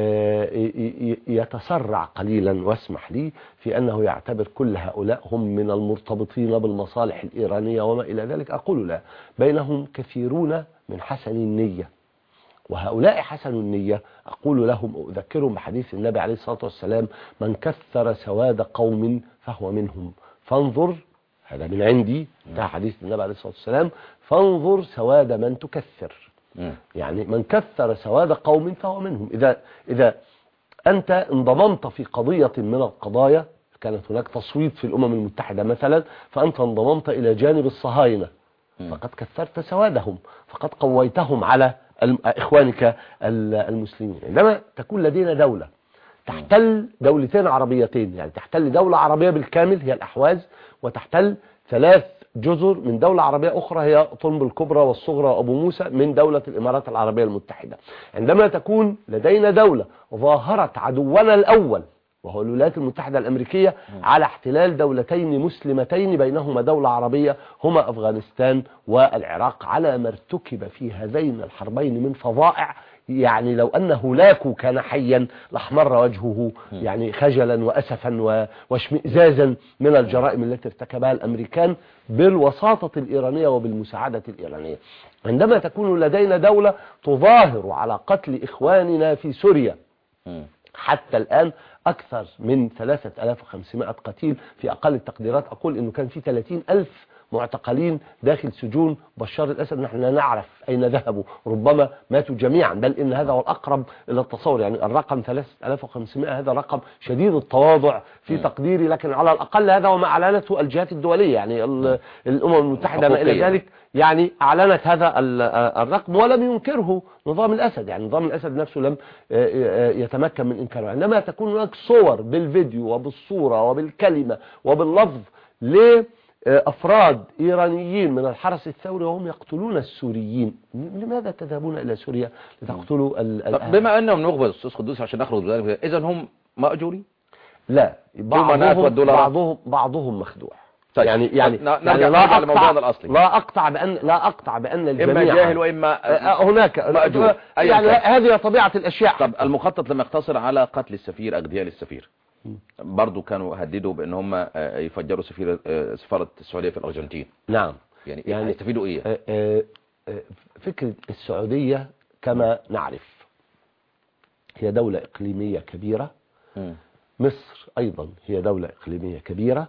يتسرع قليلا، واسمح لي، في أنه يعتبر كل هؤلاء هم من المرتبطين بالمصالح الإيرانية وما إلى ذلك. أقول لا، بينهم كثيرون من حسن النية، وهؤلاء حسن النية أقول لهم أذكرهم بحديث النبي عليه الصلاة والسلام: من كثر سواد قوم فهو منهم، فانظر، هذا من عندي، ده حديث النبي عليه الصلاة والسلام، فانظر سواد من تكثر. يعني من كثر سواد قوم فهو منهم. إذا, إذا أنت انضممت في قضية من القضايا، كانت هناك تصويت في الأمم المتحدة مثلا، فأنت انضممت إلى جانب الصهاينة، فقد كثرت سوادهم، فقد قويتهم على إخوانك المسلمين. عندما تكون لدينا دولة تحتل دولتين عربيتين، يعني تحتل دولة عربية بالكامل هي الأحواز، وتحتل ثلاث جزر من دولة عربية أخرى هي طنب الكبرى والصغرى وأبو موسى من دولة الإمارات العربية المتحدة. عندما تكون لدينا دولة ظاهرت عدونا الأول وهو الولايات المتحدة الأمريكية على احتلال دولتين مسلمتين بينهما دولة عربية هما أفغانستان والعراق، على ما ارتكب في هذين الحربين من فظائع، يعني لو أن هولاكو كان حيا لاحمر وجهه يعني خجلا وأسفا واشمئزازا من الجرائم التي ارتكبها الأمريكان بالوساطة الإيرانية وبالمساعدة الإيرانية. عندما تكون لدينا دولة تظاهر على قتل إخواننا في سوريا، حتى الآن أكثر من ثلاثة آلاف وخمسمائة قتيل، في أقل التقديرات أقول أنه كان في ثلاثين ألف معتقلين داخل سجون بشار الأسد، نحن لا نعرف أين ذهبوا، ربما ماتوا جميعا، بل إن هذا هو الأقرب إلى التصور. يعني الرقم ثلاثة آلاف وخمسمائة هذا رقم شديد التواضع في تقديري، لكن على الأقل هذا هو ما أعلنته الجهات الدولية، يعني الأمم المتحدة ما إلى ذلك، يعني أعلنت هذا الرقم ولم ينكره نظام الأسد. يعني نظام الأسد نفسه لم يتمكن من إنكاره. عندما تكون هناك صور بالفيديو وبالصورة وبالكلمة وباللفظ لأفراد إيرانيين من الحرس الثوري وهم يقتلون السوريين، لماذا تذهبون إلى سوريا لتقتلوا الأهل؟ بما أنهم نخبة أستاذ قدوس عشان نخرج بذلك، إذن هم مأجورين؟ لا، بعضهم بعضهم بعضهم مخدوع. طيب. يعني يعني, يعني لا أقطع الأصلي. لا أقطع بأن لا أقطع بأن الجميع إما جاهل وإما هناك مأجور، يعني هذه طبيعة الأشياء. طب المخطط لما يقتصر على قتل السفير، اغتيال السفير، برضو كانوا هددوا بأن هم يفجروا سفير سفارة السعودية في الأرجنتين. نعم. يعني, يعني يستفيدوا إيه؟ فكرة السعودية كما نعرف هي دولة إقليمية كبيرة. م. مصر أيضا هي دولة إقليمية كبيرة.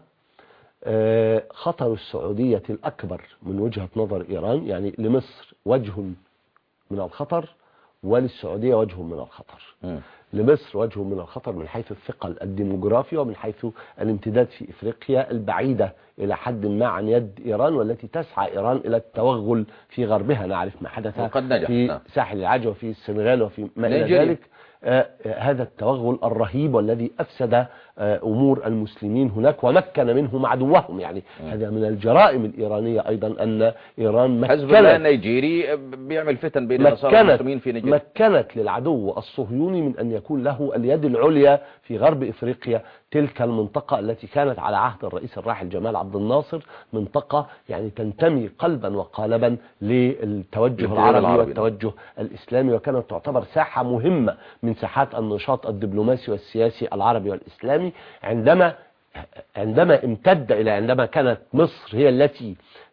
خطر السعودية الأكبر من وجهة نظر إيران، يعني لمصر وجه من الخطر وللسعودية وجه من الخطر. م. لمصر وجه من الخطر من حيث الثقل الديموغرافي ومن حيث الامتداد في إفريقيا البعيدة إلى حد ما عن يد إيران، والتي تسعى إيران إلى التوغل في غربها. نعرف ما حدث في ساحل العاج وفي السنغال وفي ما إلى ذلك. آه هذا التوغل الرهيب والذي أفسد آه أمور المسلمين هناك ومكن منهم عدوهم. يعني م. هذا من الجرائم الإيرانية أيضا أن إيران مكنت حزب الله النيجيري بيعمل فتن بين النصارى والمسلمين في نيجيريا، مكنت للعدو الصهيوني من أن يكون له اليد العليا في غرب إفريقيا، تلك المنطقة التي كانت على عهد الرئيس الراحل جمال عبد الناصر منطقة يعني تنتمي قلبا وقالبا للتوجه العربي والتوجه الإسلامي، وكانت تعتبر ساحة مهمة من ساحات النشاط الدبلوماسي والسياسي العربي والإسلامي. عندما عندما امتد إلى عندما كانت مصر هي التي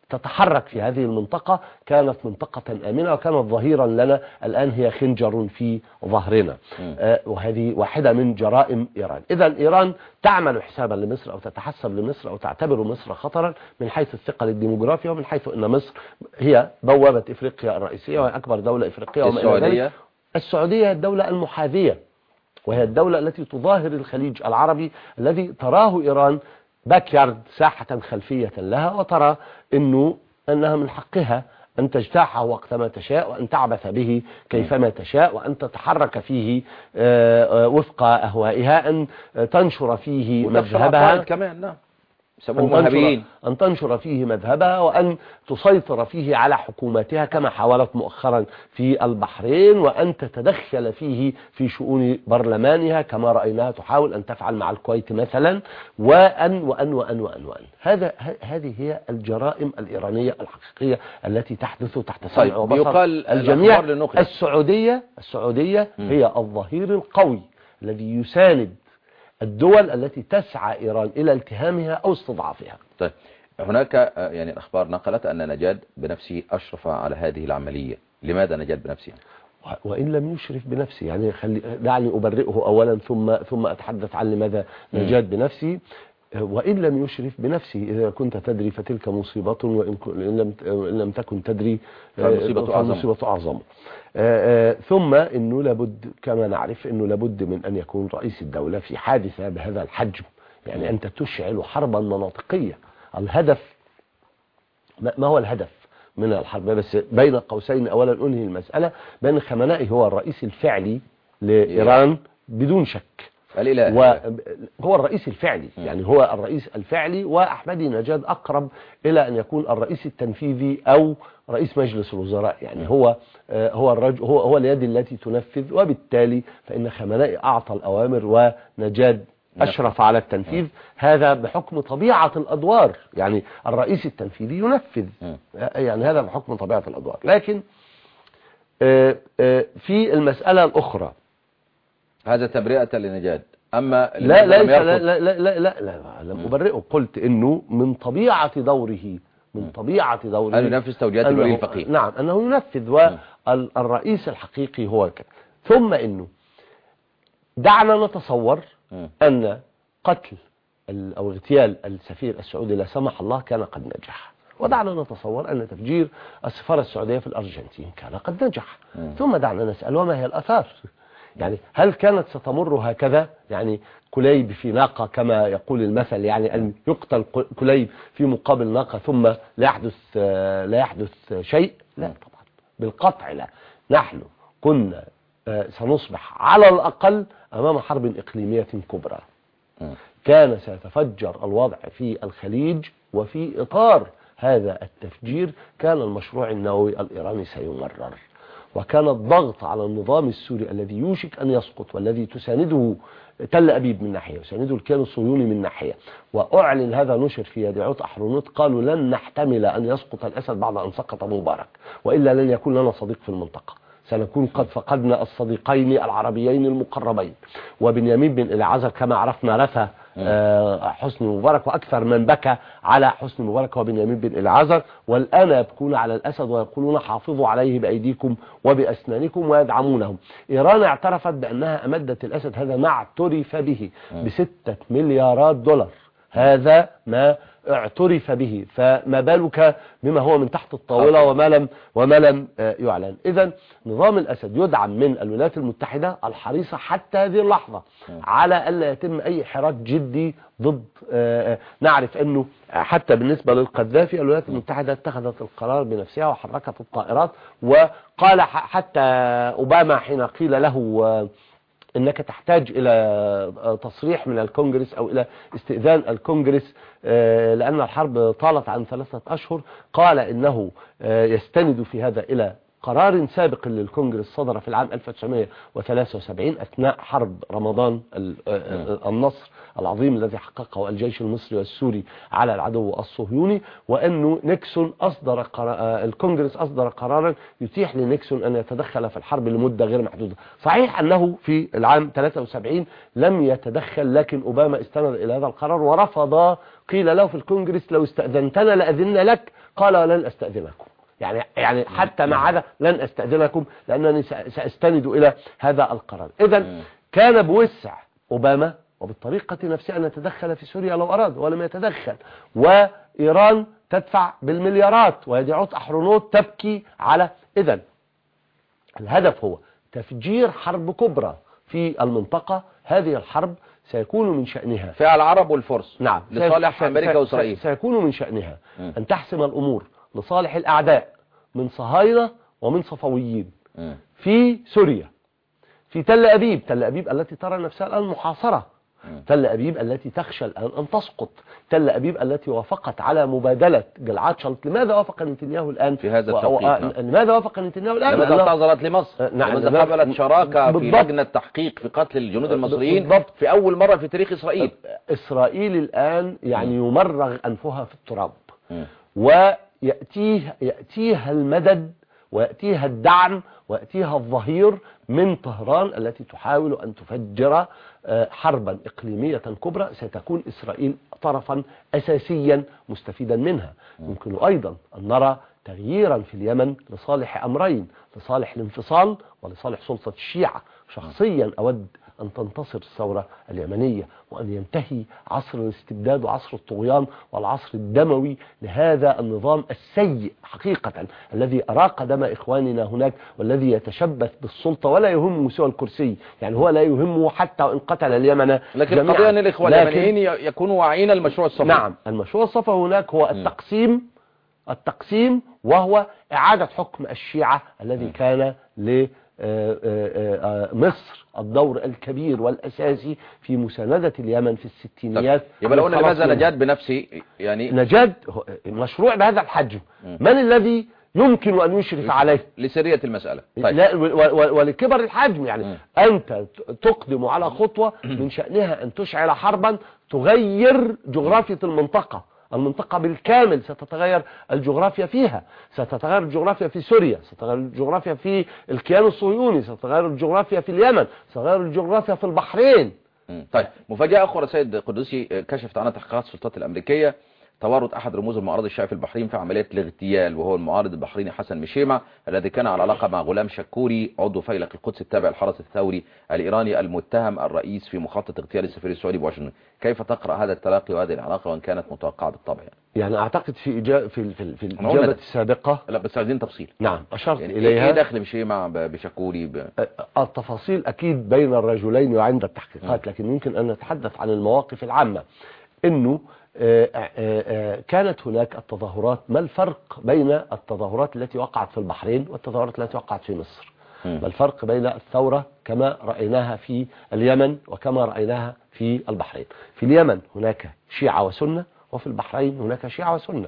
تتحرك في هذه المنطقة كانت منطقة آمنة وكانت ظهيرا لنا. الآن هي خنجر في ظهرنا. آه وهذه واحدة من جرائم إيران. إذا إيران تعمل حسابا لمصر أو تتحسب لمصر أو تعتبر مصر خطرا من حيث الثقل الديموغرافي ومن حيث أن مصر هي بوابة إفريقيا الرئيسية وهي أكبر دولة إفريقية. السعودية السعودية هي الدولة المحاذية وهي الدولة التي تظاهر الخليج العربي الذي تراه إيران باكيارد، ساحة خلفية لها، وترى أنه أنها من حقها أن تجتاحه وقتما تشاء وأن تعبث به كيفما تشاء وأن تتحرك فيه وفق أهوائها، أن تنشر فيه مذهبها كمان. نعم. أن تنشر, أن تنشر فيه مذهبها وأن تسيطر فيه على حكوماتها كما حاولت مؤخرا في البحرين، وأن تتدخل فيه في شؤون برلمانها كما رأيناها تحاول أن تفعل مع الكويت مثلا، وأن وأن وأن وأن, وأن. هذا هذه هي الجرائم الإيرانية الحقيقية التي تحدث تحت سمع وبصر الجميع. السعودية السعودية هي الظهير القوي الذي يساند الدول التي تسعى إيران إلى التهامها أو استضعافها. طيب هناك يعني الأخبار نقلت أن نجاد بنفسه أشرف على هذه العملية. لماذا نجاد بنفسه؟ وإن لم يشرف بنفسه، يعني خلي دعني أبرئه أولا ثم ثم أتحدث عن لماذا نجاد بنفسه. وإن لم يشرف بنفسه، إذا كنت تدري فتلك مصيبة، وإن لم إن لم تكن تدري فمصيبة أعظم, فمصيبة أعظم. آآ آآ ثم إنه لابد كما نعرف إنه لابد من أن يكون رئيس الدولة في حادثة بهذا الحجم، يعني أنت تشعل حربا مناطقية. الهدف ما هو الهدف من الحرب؟ بس بين قوسين أولا أنهي المسألة بأن خامنئي هو الرئيس الفعلي لإيران بدون شك. وهو الرئيس الفعلي، يعني هو الرئيس الفعلي، وأحمدي نجاد أقرب إلى أن يكون الرئيس التنفيذي أو رئيس مجلس الوزراء، يعني هو هو الرجل هو هو اليد التي تنفذ، وبالتالي فإن خامنئي أعطى الأوامر ونجاد أشرف على التنفيذ. هذا بحكم طبيعة الأدوار، يعني الرئيس التنفيذي ينفذ، يعني هذا بحكم طبيعة الأدوار. لكن في المسألة الأخرى هذا تبرئة لنجاد. أما لا لا لا لا لا لا لا, لا لم أبرئه، قلت إنه من طبيعة دوره من طبيعة دوره أن ينفذ توجيهات الولي الفقيه. نعم، أنه ينفذ، والرئيس الحقيقي هو كذا. ثم إنه دعنا نتصور أن قتل أو اغتيال السفير السعودي لا سمح الله كان قد نجح، ودعنا نتصور أن تفجير السفارة السعودية في الأرجنتين كان قد نجح. ثم دعنا نسأل وما هي الآثار؟ يعني هل كانت ستمر هكذا، يعني كليب في ناقة كما يقول المثل، يعني أن يقتل كليب في مقابل ناقة ثم لا يحدث لا يحدث شيء؟ لا طبعا، بالقطع لا. نحن كنا سنصبح على الأقل أمام حرب إقليمية كبرى. كان سيتفجر الوضع في الخليج، وفي إطار هذا التفجير كان المشروع النووي الإيراني سيمرر، وكان الضغط على النظام السوري الذي يوشك أن يسقط والذي تسانده تل أبيب من ناحية وسانده الكيان الصهيوني من ناحية. وأعلن هذا نشر في يدعوت أحرونوت، قالوا لن نحتمل أن يسقط الأسد بعد أن سقط مبارك، وإلا لن يكون لنا صديق في المنطقة، سنكون قد فقدنا الصديقين العربيين المقربين. وبنيامين بن العازر كما عرفنا رثى حسني مبارك، وأكثر من بكى على حسني مبارك وبنيامين بن العازر، والآن يبكون على الأسد ويقولون حافظوا عليه بأيديكم وبأسنانكم ويدعمونهم. إيران اعترفت بأنها أمدت الأسد، هذا ما اعترف به، بستة مليارات دولار، هذا ما اعترف به، فما بالك بما هو من تحت الطاولة وما لم وما لم يعلن. إذن نظام الأسد يدعم من الولايات المتحدة الحريصة حتى هذه اللحظة على ألا يتم أي حراك جدي ضد. نعرف أنه حتى بالنسبة للقذافي الولايات المتحدة اتخذت القرار بنفسها وحركت الطائرات، وقال حتى أوباما حين قيل له إنك تحتاج إلى تصريح من الكونجرس أو إلى استئذان الكونجرس لأن الحرب طالت عن ثلاثة أشهر، قال إنه يستند في هذا إلى قرار سابق للكونجرس صدر في العام ألف وتسعمائة وثلاثة وسبعين أثناء حرب رمضان النصر العظيم الذي حققه الجيش المصري والسوري على العدو الصهيوني، وأنه نيكسون أصدر الكونجرس أصدر قرارا يتيح لنيكسون أن يتدخل في الحرب لمدة غير محدودة. صحيح أنه في العام ثلاثة وسبعين لم يتدخل، لكن أوباما استند إلى هذا القرار ورفض. قيل له في الكونجرس لو استأذنتنا لأذن لك، قال لن أستأذنكم، يعني يعني حتى مع هذا لن أستأذنكم لأنني سأستند إلى هذا القرار. إذا كان بوسع أوباما وبالطريقة نفسها أن يتدخل في سوريا لو أراد ولم يتدخل، وإيران تدفع بالمليارات ويدعوت أحرنوت تبكي على. إذا الهدف هو تفجير حرب كبرى في المنطقة. هذه الحرب سيكون من شأنها في العرب والفرس، نعم، لصالح أمريكا وإسرائيل. سيكون من شأنها م. أن تحسم الأمور لصالح الأعداء من صهاينة ومن صفويين م. في سوريا، في تل أبيب، تل أبيب التي ترى نفسها الآن محاصرة، م. تل أبيب التي تخشى الآن أن تسقط، تل أبيب التي وافقت على مبادلة جلعاد شلط. لماذا وافق نتنياهو الآن في هذا التوقيت؟ و... نعم. لماذا وافق نتنياهو الآن؟ لماذا اعتذرت لمصر؟ نعم. لماذا قبلت شراكة في لجنة تحقيق في قتل الجنود المصريين بالضبط. في أول مرة في تاريخ إسرائيل. إسرائيل الآن يعني م. يمرغ أنفها في التراب، م. ويأتيه يأتيها المدد ويأتيها الدعم ويأتيها الظهير من طهران التي تحاول أن تفجر حربا إقليمية كبرى ستكون إسرائيل طرفا أساسيا مستفيدا منها. يمكن أيضا أن نرى تغييرا في اليمن لصالح أمرين، لصالح الانفصال ولصالح سلطة الشيعة. شخصيا أود أن تنتصر الثورة اليمنية وأن ينتهي عصر الاستبداد وعصر الطغيان والعصر الدموي لهذا النظام السيء حقيقة الذي أراق دم إخواننا هناك والذي يتشبث بالسلطة ولا يهمه سوى الكرسي. يعني هو لا يهمه حتى وإن قتل اليمن لكن قضية أن الإخوان اليمنيين يكونوا واعين المشروع الصفوي. نعم، المشروع الصفوي هناك هو التقسيم التقسيم وهو إعادة حكم الشيعة الذي م. كان ل مصر الدور الكبير والأساسي في مساندة اليمن في الستينيات. يبقى لو قلنا لماذا نجاد بنفسي؟ يعني نجاد مشروع بهذا الحجم، من الذي يمكن أن يشرف عليه لسرية المسألة؟ طيب. لا ولكبر الحجم، يعني م. أنت تقدم على خطوة من شأنها أن تشعل حربا تغير جغرافية المنطقة. المنطقة بالكامل ستتغير الجغرافيا فيها، ستتغير الجغرافيا في سوريا، ستتغير الجغرافيا في الكيان الصهيوني، ستتغير الجغرافيا في اليمن، ستتغير الجغرافيا في البحرين. طيب، مفاجأة أخرى سيد قدوسي كشفت عنها تحقيقات السلطات الأمريكية، تورط أحد رموز المعارضة الشيعي في البحرين في عملية الاغتيال، وهو المعارض البحريني حسن مشيمة الذي كان على علاقة مع غلام شكوري عضو فيلق القدس التابع للحرس الثوري الإيراني المتهم الرئيس في مخطط اغتيال السفير السعودي بواشنطن. كيف تقرأ هذا التلاقي وهذه العلاقة وإن كانت متوقعة بالطبع؟ يعني, يعني أعتقد في إجابة في في, في الإجابة السابقة. لا بس عايزين تفصيل. نعم أشرت يعني إليها. إيه دخل مشيمة بشكوري ب... التفاصيل أكيد بين الرجلين وعند التحقيقات، لكن ممكن أن نتحدث عن المواقف العامة. إنه كانت هناك التظاهرات. ما الفرق بين التظاهرات التي وقعت في البحرين والتظاهرات التي وقعت في مصر؟ ما الفرق بين الثورة كما رأيناها في اليمن وكما رأيناها في البحرين؟ في اليمن هناك شيعة وسنة، وفي البحرين هناك شيعة وسنة.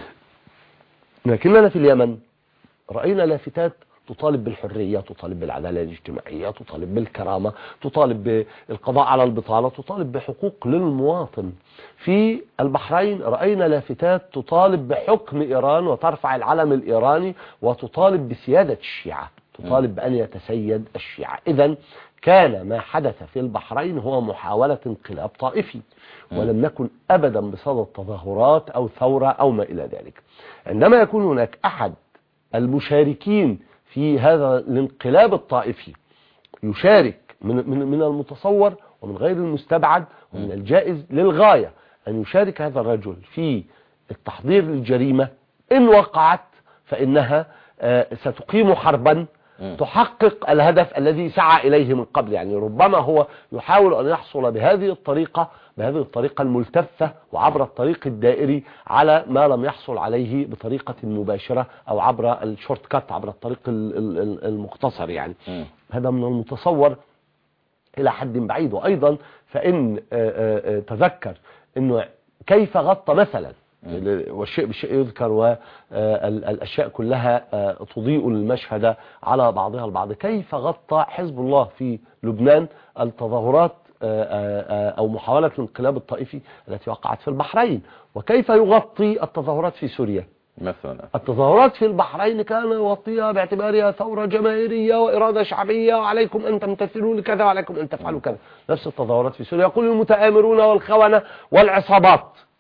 لكننا في اليمن رأينا لافتات تطالب بالحرية، تطالب بالعدالة الاجتماعية، تطالب بالكرامة، تطالب بالقضاء على البطالة، تطالب بحقوق للمواطن. في البحرين رأينا لافتات تطالب بحكم إيران وترفع العلم الإيراني وتطالب بسيادة الشيعة، تطالب بأن يتسيد الشيعة. إذن كان ما حدث في البحرين هو محاولة انقلاب طائفي، ولم نكن أبدا بصدد تظاهرات أو ثورة أو ما إلى ذلك. عندما يكون هناك أحد المشاركين في هذا الانقلاب الطائفي يشارك، من من من المتصور ومن غير المستبعد ومن الجائز للغاية أن يشارك هذا الرجل في التحضير للجريمة. إن وقعت فإنها ستقيم حربا تحقق الهدف الذي سعى إليه من قبل. يعني ربما هو يحاول أن يحصل بهذه الطريقة بهذه الطريقة الملتفة وعبر الطريق الدائري على ما لم يحصل عليه بطريقة مباشرة أو عبر الشورت كات، عبر الطريق المختصر. يعني م. هذا من المتصور إلى حد بعيد. وأيضا فإن تذكر أنه كيف غطى مثلا، والشيء بالشيء يذكر والأشياء كلها تضيء المشهد على بعضها البعض، كيف غطى حزب الله في لبنان التظاهرات أو محاولة الانقلاب الطائفي التي وقعت في البحرين، وكيف يغطي التظاهرات في سوريا مثلا. التظاهرات في البحرين كان يغطيها باعتبارها ثورة جماهيرية وإرادة شعبية، وعليكم أن تمتثلوا لكذا وعليكم أن تفعلوا كذا. نفس التظاهرات في سوريا يقول المتآمرون والخونة والعصابات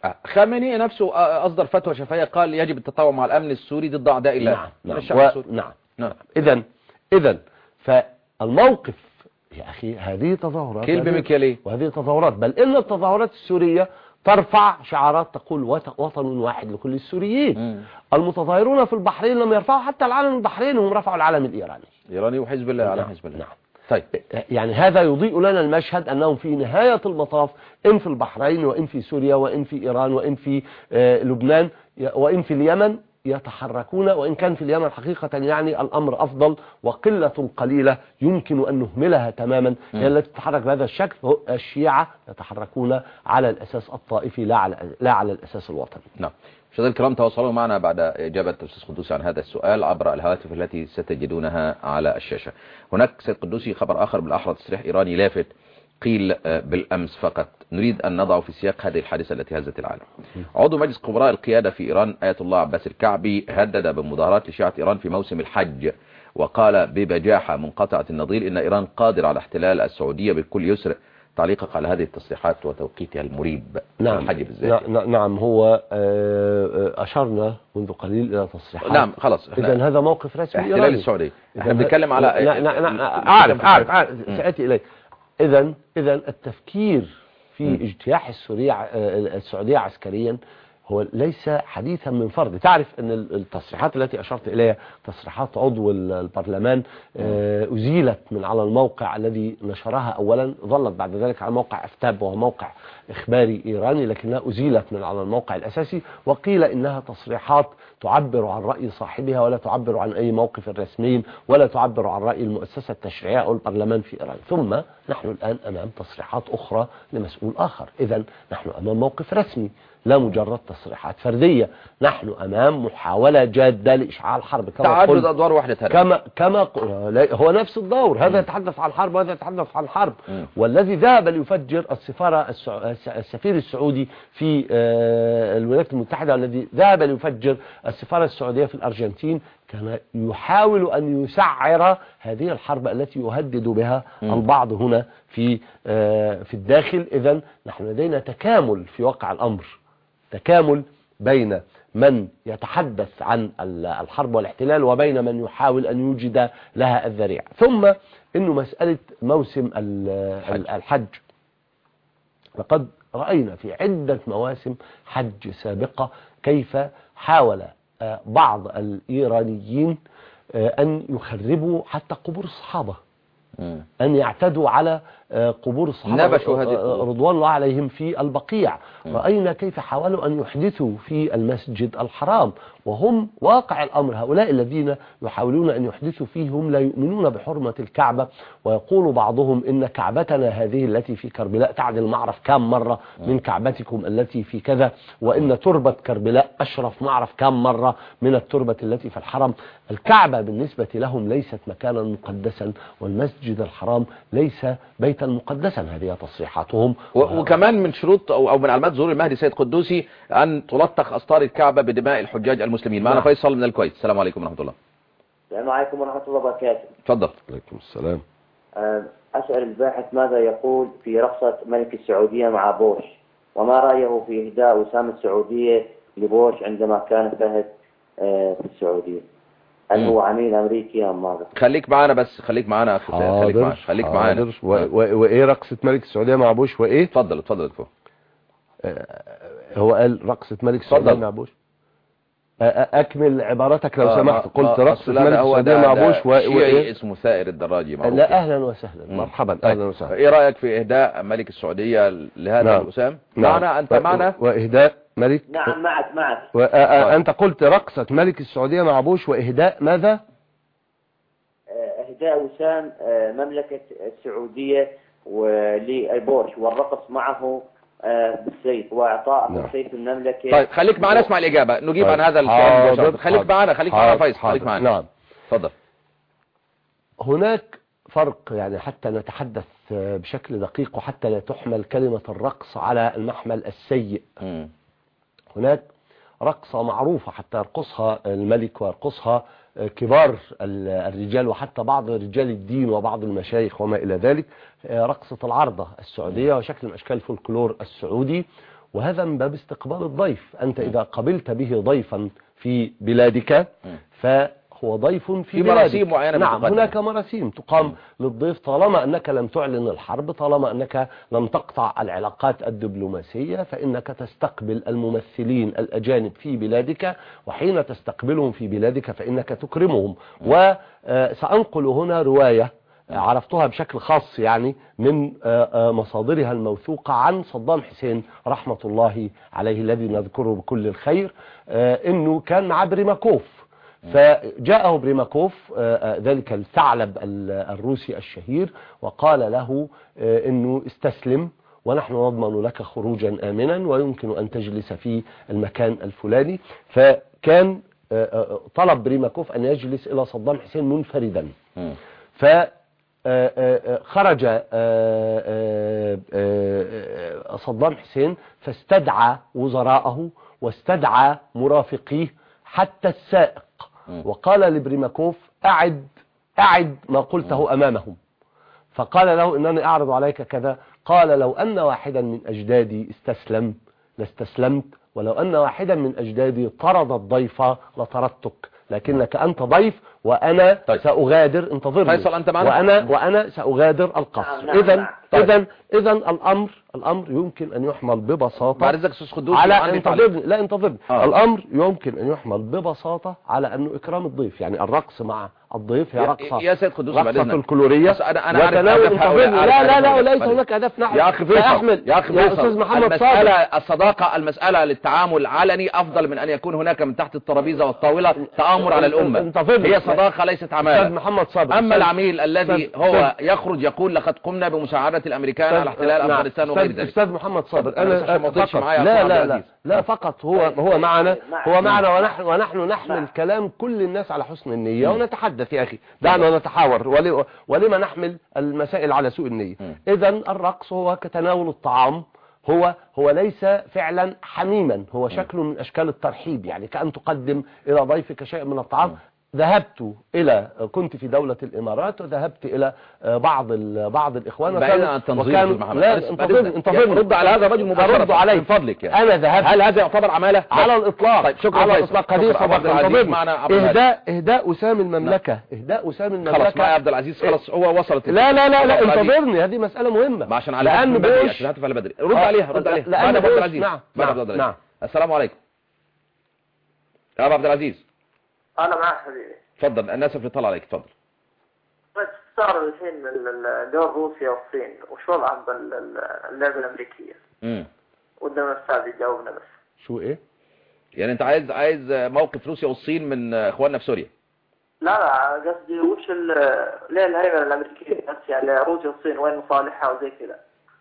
خامنئي نفسه أصدر فتوى شفهية قال يجب التطاوع مع الأمن السوري ضد أعداء الله. نعم نعم الشعب و... السوري. نعم نعم. إذا إذا فالموقف يا أخي هذه تظاهرات كيل بمكيالي، وهذه تظاهرات، بل إن التظاهرات السورية ترفع شعارات تقول وطن واحد لكل السوريين. م. المتظاهرون في البحرين لم يرفعوا حتى العلم البحريني، هم رفعوا العلم الإيراني. إيراني وحزب الله على حزب الله. نعم. طيب يعني هذا يضيء لنا المشهد أنهم في نهاية المطاف إن في البحرين وإن في سوريا وإن في إيران وإن في آه لبنان وإن في اليمن يتحركون، وإن كان في اليمن حقيقة يعني الأمر أفضل، وقلة قليلة يمكن أن نهملها تماما هي التي تتحرك بهذا الشكل. الشيعة يتحركون على الأساس الطائفي لا على, لا على الأساس الوطني. نعم. مشاهدينا الكرام، تواصلوا معنا بعد إجابة الأستاذ قدوسي عن هذا السؤال عبر الهواتف التي ستجدونها على الشاشة. هناك سيد قدوسي خبر آخر بالأحرى، تصريح إيراني لافت قيل بالأمس فقط نريد أن نضع في سياق هذه الحادثة التي هزت العالم. عضو مجلس خبراء القيادة في إيران آية الله عباس الكعبي هدد بمظاهرات لشيعة إيران في موسم الحج، وقال ببجاحة منقطعة النظير إن إيران قادرة على احتلال السعودية بكل يسر. تعليقك على هذه التصريحات وتوقيتها المريب؟ نعم الحج بالذات. نعم هو أشرنا منذ قليل إلى تصريحات. نعم خلاص. إذا هذا موقف رسمي إيراني. احتلال السعودية. احنا بنتكلم على لا لا لا أعرف أعرف أعرف سأتي إليه. إذا إذا التفكير في م. اجتياح السورية السعودية عسكريا هو ليس حديثا من فرد. تعرف أن التصريحات التي أشرت إليها تصريحات عضو البرلمان أزيلت من على الموقع الذي نشرها أولا، ظلت بعد ذلك على موقع أفتاب وهو موقع إخباري إيراني، لكنها أزيلت من على الموقع الأساسي، وقيل إنها تصريحات تعبر عن رأي صاحبها ولا تعبر عن أي موقف رسمي ولا تعبر عن رأي المؤسسة التشريعية أو البرلمان في إيران. ثم نحن الآن أمام تصريحات أخرى لمسؤول آخر. إذا نحن أمام موقف رسمي لا مجرد تصريحات فردية. نحن أمام محاولة جادة لإشعال حرب كما تعدد أدوار وحدة هرب. كما كما هو نفس الدور. هذا يتحدث عن الحرب وهذا يتحدث عن الحرب. م. والذي ذهب ليفجر السفارة السفير السعودي في الولايات المتحدة والذي ذهب ليفجر السفارة السعودية في الأرجنتين كان يحاول أن يسعر هذه الحرب التي يهدد بها م. البعض هنا في في الداخل. إذن نحن لدينا تكامل في واقع الأمر، تكامل بين من يتحدث عن الحرب والاحتلال وبين من يحاول أن يوجد لها الذريعة. ثم إنه مسألة موسم الحج، لقد رأينا في عدة مواسم حج سابقة كيف حاول بعض الإيرانيين أن يخربوا حتى قبور الصحابة، أن يعتدوا على قبور الصحابة رضوان الله عليهم في البقيع. رأينا كيف حاولوا أن يحدثوا في المسجد الحرام، وهم واقع الأمر هؤلاء الذين يحاولون أن يحدثوا فيه هم لا يؤمنون بحرمة الكعبة، ويقول بعضهم إن كعبتنا هذه التي في كربلاء تعدل معرف كام مرة من كعبتكم التي في كذا، وإن تربة كربلاء أشرف معرف كام مرة من التربة التي في الحرم. الكعبة بالنسبة لهم ليست مكانا مقدسا، والمسجد الحرام ليس بيتا مقدسا. هذه تصريحاتهم. وكمان من شروط أو من علامات ظهور المهدي سيد قدوسي أن تلطخ أسطار الكعبة بدماء الحجاج المسلمين. معنا نعم. فيصل من الكويت. السلام عليكم ورحمة الله. السلام عليكم ورحمة الله وبركاته. تفضل. عليكم السلام. أسأل الباحث ماذا يقول في رقصة ملك السعودية مع بوش، وما رأيه في إهداء وسام السعودية لبوش عندما كان فهد في السعودية؟ هل هو عميل أمريكي أم ماذا؟ خليك معانا بس خليك معانا أخي خليك معانا خليك معانا وإيه رقصة ملك السعودية مع بوش وإيه؟ تفضل تفضل تفضل. هو قال رقصة ملك السعودية مع بوش. أكمل عبارتك لو سمحت. قلت رقصة ملك السعودية مع بوش وإيه؟ اسمه سائر الدراجي معروف. لا أهلا وسهلا مرحبا أهلا وسهلا. إيه رأيك في إهداء ملك السعودية لهذا نعم. الوسام؟ نعم. معنا أنت معنا؟ وإهداء ملك. نعم معك معك. أنت قلت رقصة ملك السعودية مع بوش وإهداء ماذا؟ إهداء وسام مملكة السعودية لبوش والرقص معه بالسيف واعطاء نعم. بالسيف المملكه. طيب خليك معنا اسمع الاجابه نجيب طيب. عن هذا السؤال مباشره. خليك معنا خليك معنا فايز خليك معنا. نعم اتفضل. هناك فرق يعني حتى نتحدث بشكل دقيق وحتى لا تحمل كلمه الرقص على المحمل السيء. م. هناك رقصه معروفه حتى يرقصها الملك ويرقصها كبار الرجال وحتى بعض رجال الدين وبعض المشايخ وما إلى ذلك، رقصة العرضة السعودية وشكل من أشكال الفولكلور السعودي. وهذا من باب استقبال الضيف. أنت إذا قبلت به ضيفا في بلادك فهو ضيف في, في بلادك. مراسيم معينة. نعم بتقدم. هناك مراسيم تقام م. للضيف طالما أنك لم تعلن الحرب، طالما أنك لم تقطع العلاقات الدبلوماسية، فإنك تستقبل الممثلين الأجانب في بلادك، وحين تستقبلهم في بلادك فإنك تكرمهم. وسأنقل هنا رواية عرفتها بشكل خاص يعني من مصادرها الموثوقة عن صدام حسين رحمة الله عليه الذي نذكره بكل الخير، انه كان مع بريماكوف، فجاءه بريماكوف ذلك الثعلب الروسي الشهير وقال له انه استسلم ونحن نضمن لك خروجا آمنا ويمكن أن تجلس في المكان الفلاني. فكان طلب بريماكوف أن يجلس إلى صدام حسين منفردا. ف خرج صدام حسين فاستدعى وزراءه واستدعى مرافقيه حتى السائق، وقال لبريماكوف أعد أعد ما قلته أمامهم. فقال له إنني أعرض عليك كذا. قال لو أن واحدا من أجدادي استسلم لاستسلمت، ولو أن واحدا من أجدادي طرد الضيف لطردتك، لكنك أنت ضيف وأنا طيب. سأغادر، انتظرني، فيصل أنت معنا؟ وأنا وأنا سأغادر القصر. إذا إذا إذا الأمر الأمر يمكن أن يحمل ببساطة على انتظرني لا انتظرني آه. الأمر يمكن أن يحمل ببساطة على أنه إكرام الضيف، يعني الرقص مع الضيف هي رقصة يا سيد قدوس رقصة الكلورية. أنا أنا عارف لا لا لا وليس هناك هدف نحن يا أخي فيصل يا أخي يا أستاذ محمد المسألة الصداقة، المسألة للتعامل علني أفضل من أن يكون هناك من تحت الترابيزة والطاولة تآمر على الأمة. هي صداقة ليست عمالة. محمد صابر. أما العميل الذي هو يخرج يقول لقد قمنا بمساعدة الأمريكان على احتلال أفغانستان وغير ذلك. أستاذ محمد صابر أنا فقط لا لا لا لا فقط هو هو معنا هو معنا ونحن ونحن نحمل كلام كل الناس على حسن النية ونتحدث يا أخي، دعنا نتحاور ولما نحمل المسائل على سوء النية. إذا الرقص هو كتناول الطعام، هو هو ليس فعلا حميما، هو شكل من أشكال الترحيب، يعني كأن تقدم إلى ضيفك شيء من الطعام. ذهبت إلى كنت في دولة الإمارات وذهبت إلى بعض بعض الإخوان بعيدا عن التنظيم. لا انتظرني انتظرني رد على هذا الرجل مباشرة أرد عليه من فضلك يعني. أنا ذهبت. هل هذا يعتبر عمالة؟ على الإطلاق. طيب شكرا على الإطلاق. إهداء إهداء وسام المملكة إهداء وسام المملكة. خلاص ما عبد العزيز خلاص هو وصلت. لا لا لا لا انتظرني، هذه مسألة مهمة. عشان على لأن بوش هاتف على بدري رد عليها رد عليها. لأن عبد العزيز. نعم نعم. السلام عليكم يا أبو عبد العزيز. أنا معك حبيبي. تفضل أنا آسف لطلع عليك تفضل. بس صار الحين دور روسيا والصين وش وضعهم باللعبة الأمريكية؟ امم ودنا الأستاذ يجاوبنا بس. شو إيه؟ يعني أنت عايز عايز موقف روسيا والصين من إخواننا في سوريا؟ لا لا قصدي وش ليه الهيمنة الأمريكية بس، يعني روسيا والصين وين مصالحها وزي كذا.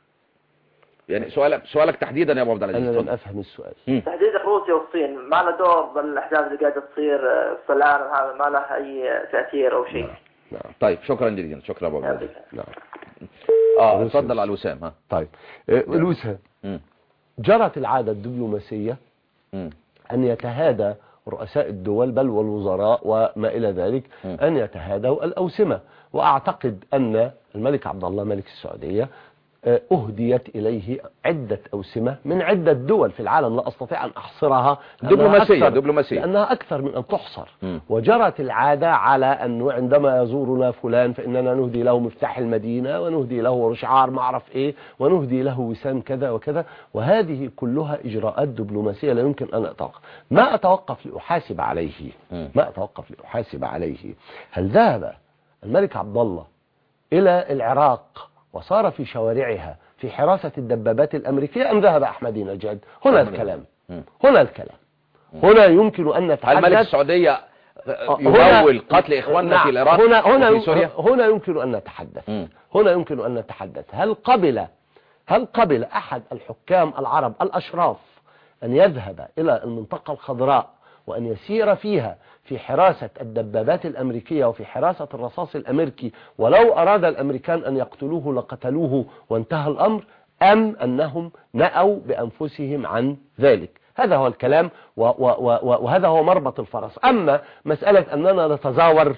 يعني سؤالك سؤالك تحديدا يا ابو عبد العزيز. انا لم افهم السؤال. تحديدا روسيا والصين ما له دور بالاحداث اللي قاعده تصير في العالم هذا، ما له اي تاثير او شيء. نعم. طيب شكرا جزيلا. شكرا ابو عبد العزيز. نعم. اه اتفضل على الوسام. ها طيب الوسام جرت العاده الدبلوماسيه م. ان يتهادى رؤساء الدول بل والوزراء وما الى ذلك م. ان يتهادوا الاوسمه، واعتقد ان الملك عبد الله ملك السعوديه أهديت إليه عدة أوسمة من عدة دول في العالم لا أستطيع أن أحصرها دبلوماسية دبلوماسية لأنها أكثر من أن تحصر. م. وجرت العادة على أنه عندما يزورنا فلان فإننا نهدي له مفتاح المدينة ونهدي له شعار ما أعرف إيه ونهدي له وسام كذا وكذا، وهذه كلها إجراءات دبلوماسية لا يمكن أن أتوقف. ما أتوقف لأحاسب عليه م. ما أتوقف لأحاسب عليه هل ذهب الملك عبد الله إلى العراق وصار في شوارعها في حراسة الدبابات الأمريكية أم ذهب أحمدي نجاد؟ هنا الكلام هنا الكلام هنا يمكن أن نتحدث. الملك السعودية يمول قتل إخواننا في العراق هنا هنا وفي سوريا؟ هنا يمكن أن نتحدث هنا يمكن أن نتحدث هل قبل هل قبل أحد الحكام العرب الأشراف أن يذهب إلى المنطقة الخضراء وأن يسير فيها في حراسة الدبابات الأمريكية وفي حراسة الرصاص الأمريكي ولو أراد الأمريكان أن يقتلوه لقتلوه وانتهى الأمر، أم أنهم نأوا بأنفسهم عن ذلك؟ هذا هو الكلام وهذا هو مربط الفرس. أما مسألة أننا نتزاور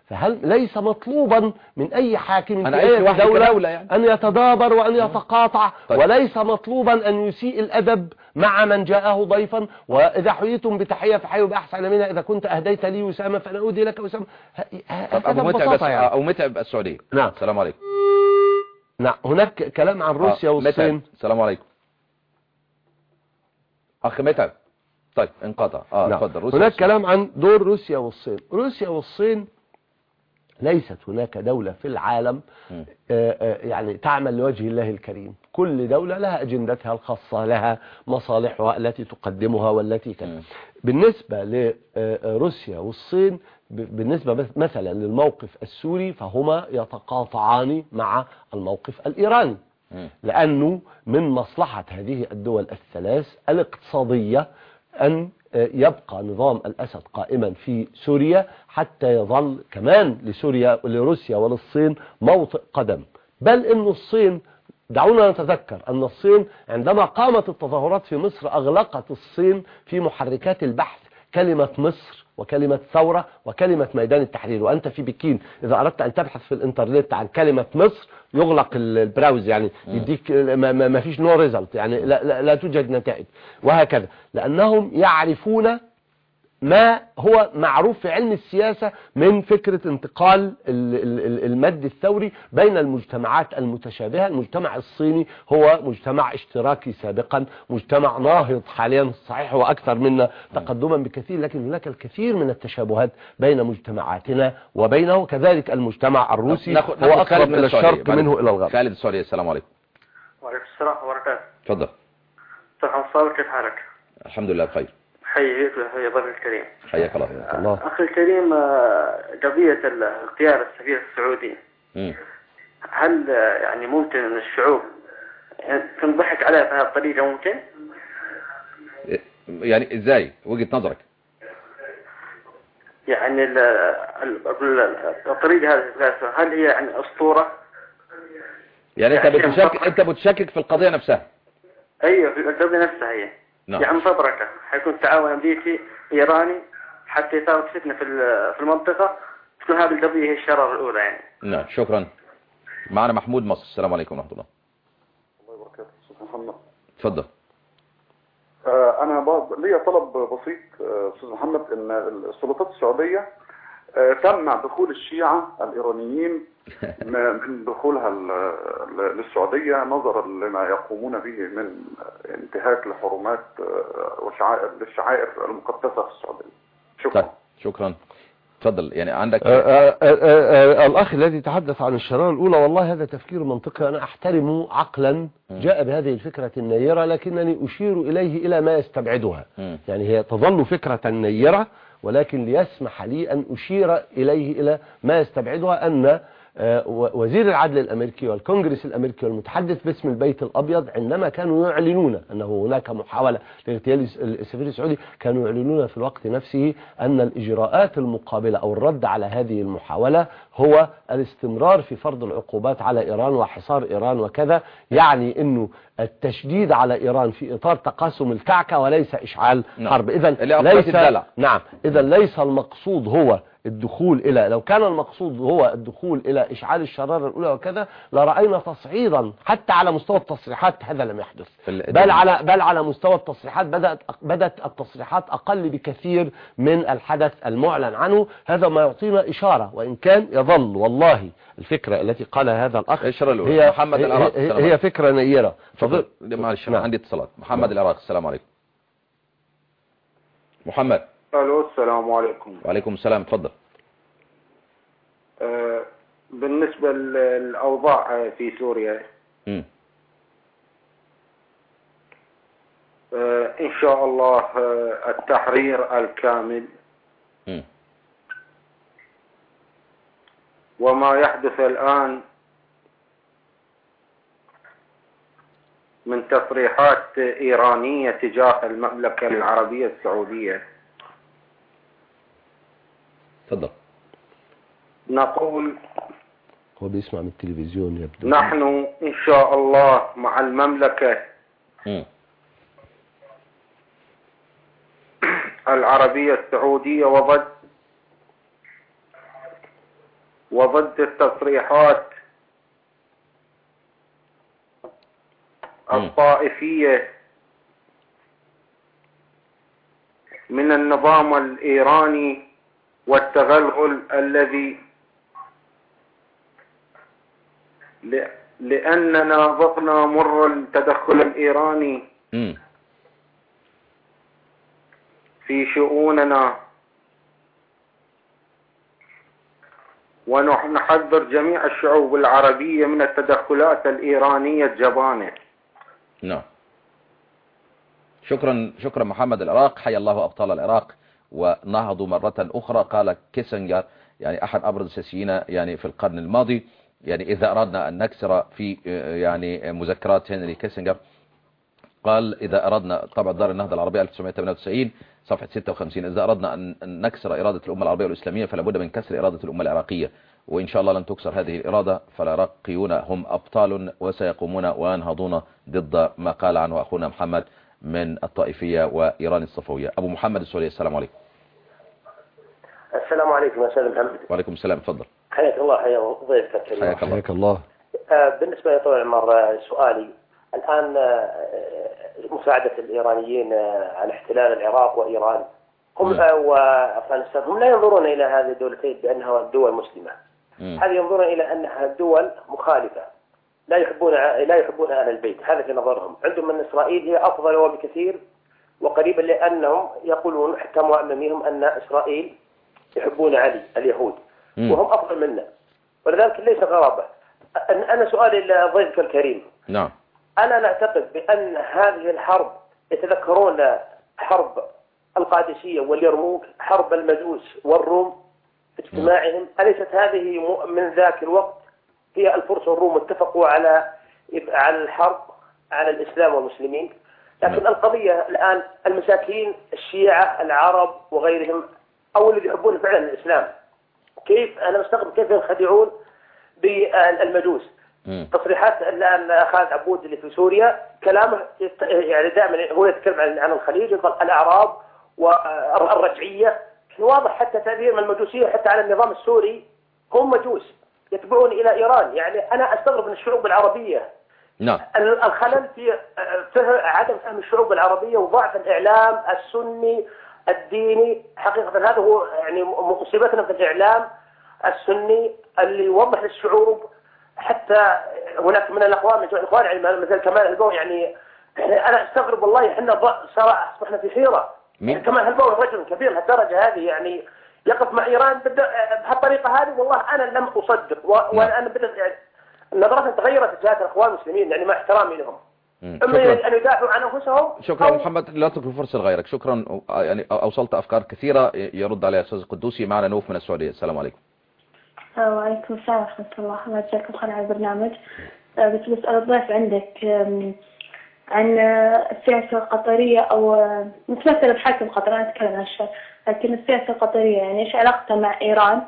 فهل ليس مطلوبا من أي حاكم أنا في أي واحد دولة كدولة يعني. أن يتدابر وأن يتقاطع. طيب. وليس مطلوبا أن يسيء الأدب مع من جاءه ضيفا، وإذا حييتم بتحية فحيوا بأحسن منها، إذا كنت أهديت لي وسامة فأنا أهدي لك وسامة. أبو متعب يعني. أو متعب السعودية. نعم. السلام عليكم. نعم. هناك كلام عن روسيا آه. والصين. متعب. السلام عليكم أخ متعب. طيب انقطع. اه نعم. اتفضل. روسيا هناك والصين. كلام عن دور روسيا والصين. روسيا والصين ليست هناك دولة في العالم آآ آآ يعني تعمل لوجه الله الكريم. كل دولة لها أجندتها الخاصة، لها مصالحها التي تقدمها والتي كان. بالنسبة لروسيا والصين، بالنسبة مثلا للموقف السوري، فهما يتقاطعان مع الموقف الإيراني، لأنه من مصلحة هذه الدول الثلاث الاقتصادية أن يبقى نظام الأسد قائما في سوريا حتى يظل كمان لسوريا ولروسيا وللصين موطئ قدم. بل أن الصين، دعونا نتذكر أن الصين عندما قامت التظاهرات في مصر أغلقت الصين في محركات البحث كلمة مصر وكلمة ثورة وكلمة ميدان التحرير. وأنت في بكين إذا أردت أن تبحث في الإنترنت عن كلمة مصر يغلق البراوز، يعني يديك ما, ما فيش نو ريزلت، يعني لا, لا, لا توجد نتائج، وهكذا. لأنهم يعرفون ما هو معروف في علم السياسة من فكرة انتقال المد الثوري بين المجتمعات المتشابهة. المجتمع الصيني هو مجتمع اشتراكي سابقا، مجتمع ناهض حاليا، صحيح هو أكثر منا تقدما بكثير، لكن هناك الكثير من التشابهات بين مجتمعاتنا وبينه. كذلك المجتمع الروسي ناخد هو أقرب من إلى الشرق منه إلى الغرب. خالد السعودية. السلام عليكم. وعليكم السلام وبركاته. تفضل. صحة وصالة، كيف حالك؟ الحمد لله بخير. حييك يا ضيف الكريم. حياك الله. أخي الكريم، قضية اختيار السفير السعودي، م. هل يعني ممكن أن الشعوب تنضحك عليها بهذه الطريقة؟ ممكن يعني ازاي وجهة نظرك؟ يعني الطريقة هذه هل هي يعني أسطورة؟ يعني انت بتشكك انت بتشكك في القضية نفسها؟ ايوه، في القضية نفسها هي. نعم. يعني مفبركة حيكون تعاون امريكي ايراني حتى يثار فتنة في في المنطقة، تكون هذه القضية هي الشرارة الاولى يعني. نعم شكرا. معنا محمود مصر. السلام عليكم ورحمة الله. الله وبركاته. استاذ محمد. اتفضل. آه انا ليا طلب بسيط استاذ محمد، ان السلطات السعودية آه تمنع دخول الشيعة الايرانيين من دخولها للسعودية نظرا لما يقومون به من انتهاك لحرمات وشعائر للشعائر المقدسة في السعودية. شكرا. طيب. شكرا. تفضل. يعني عندك آآ آآ آآ الأخ الذي تحدث عن الشرارة الأولى، والله هذا تفكير منطقي أنا أحترمه عقلا، جاء بهذه الفكرة النيرة، لكنني أشير إليه إلى ما يستبعدها. يعني هي تظل فكرة نيرة، ولكن ليسمح لي أن أشير إليه إلى ما يستبعدها. أن وزير العدل الأمريكي والكونجرس الأمريكي والمتحدث باسم البيت الأبيض عندما كانوا يعلنون أنه هناك محاولة لاغتيال السفير السعودي، كانوا يعلنون في الوقت نفسه أن الإجراءات المقابلة أو الرد على هذه المحاولة هو الاستمرار في فرض العقوبات على إيران وحصار إيران وكذا. يعني أنه التشديد على إيران في إطار تقاسم الكعكة وليس إشعال حرب. إذن ليس نعم إذا ليس المقصود هو الدخول إلى، لو كان المقصود هو الدخول إلى إشعال الشرارة الأولى وكذا لرأينا تصعيدا حتى على مستوى التصريحات. هذا لم يحدث، بل على بل على مستوى التصريحات بدأت بدأت التصريحات أقل بكثير من الحدث المعلن عنه. هذا ما يعطينا إشارة، وإن كان يظل والله الفكرة التي قالها هذا الأخ هي محمد العراق. هي, هي فكرة نيرة. فضل معلش عندي اتصالات. محمد العراق. السلام عليكم. محمد. الو السلام عليكم. وعليكم السلام. اتفضل. أه بالنسبة للأوضاع في سوريا، م. أه إن شاء الله أه التحرير الكامل، م. وما يحدث الآن من تصريحات إيرانية تجاه المملكة العربية السعودية. تفضل. نقول هو بيسمع من التلفزيون يبدو. نحن إن شاء الله مع المملكة م. العربية السعودية وضد وضد التصريحات الطائفية من النظام الإيراني والتغلغل الذي لأننا ذقنا مر التدخل الإيراني في شؤوننا، ونحذر جميع الشعوب العربية من التدخلات الإيرانية الجبانة. نعم. شكرا شكرا محمد العراق، حيا الله أبطال العراق ونهضوا مرة أخرى. قال كيسنجر يعني أحد أبرز السياسيين يعني في القرن الماضي، يعني إذا أردنا أن نكسر في يعني مذكرات هنري كيسنجر، قال إذا أردنا، طبعا دار النهضة العربية ألف وتسعمائة وثمانية وتسعين صفحة ستة وخمسين، إذا أردنا أن نكسر إرادة الأمة العربية والإسلامية فلا بد من كسر إرادة الأمة العراقية، وإن شاء الله لن تكسر هذه الإرادة، فالعراقيون هم أبطال وسيقومون وينهضون ضد ما قال عنه أخونا محمد من الطائفية وإيران الصفوية. أبو محمد السوري، السلام عليكم. السلام عليكم يا سيد محمد. وعليكم السلام، تفضل. حياك الله، حيا ضيفك الكريم. حياك الله. حياك الله. آه بالنسبة لي طول العمر سؤالي الآن، آه مساعدة الإيرانيين آه على احتلال العراق وإيران هم آه وأفغانستان، هم لا ينظرون إلى هذه الدولتين بأنها دول مسلمة، هذه ينظرون إلى أنها دول مخالفة، لا يحبون لا يحبون أهل البيت، هذا في نظرهم. عندهم من إسرائيل هي أفضل وبكثير وقريبا، لأنهم يقولون حتى مؤمميهم أن إسرائيل يحبون علي اليهود مم. وهم أفضل منا، ولذلك ليس غرابة. أنا سؤالي لضيفك الكريم، نعم، أنا نعتقد بأن هذه الحرب، يتذكرون حرب القادسية واليرموك، حرب المجوس والروم في اجتماعهم، أليست هذه من ذاك الوقت هي الفرس والروم اتفقوا على على الحرب على الإسلام والمسلمين؟ لكن القضية الآن المساكين الشيعة العرب وغيرهم أو اللي يحبون فعلا الإسلام، كيف أنا مستغرب كيف ينخدعون بالمجوس؟ تصريحات الآن خالد عبود اللي في سوريا كلامه يعني دائما هو يتكلم عن عن الخليج، يقول الأعراب والرجعية، واضح حتى تأثير من المجوسية حتى على النظام السوري، هم مجوس يتبعون إلى إيران. يعني أنا أستغرب من الشعوب العربية، نعم، الخلل في عدم فهم الشعوب العربية وضعف الإعلام السني الديني. حقيقة هذا هو يعني مصيبتنا في الإعلام السني اللي يوضح للشعوب. حتى هناك من الأخوان من الإخوان يعني مثل كمال البو، يعني أنا أستغرب والله إحنا صراحة أصبحنا في حيرة. يعني كمال البو رجل كبير لهالدرجة هذه يعني يقف مع إيران بهالطريقة هذه، والله أنا لم أصدق، وأنا بدأت يعني نظرتنا تغيرت تجاه الأخوان المسلمين يعني مع احترامي لهم، اما ان يدافعوا عن انفسهم. شكرا محمد، لا تترك فرصه لغيرك. شكرا، يعني اوصلت افكار كثيره يرد عليها الاستاذ القدوسي. معنا نوف من السعوديه، السلام عليكم. وعليكم السلام ورحمه الله، الله يجزاكم خير على البرنامج. بس بسأل الضيف عندك عن السياسه القطريه او متمثله بحكم قطر، انا اتكلم عن الشرق، لكن السياسه القطريه يعني ايش علاقتها مع ايران؟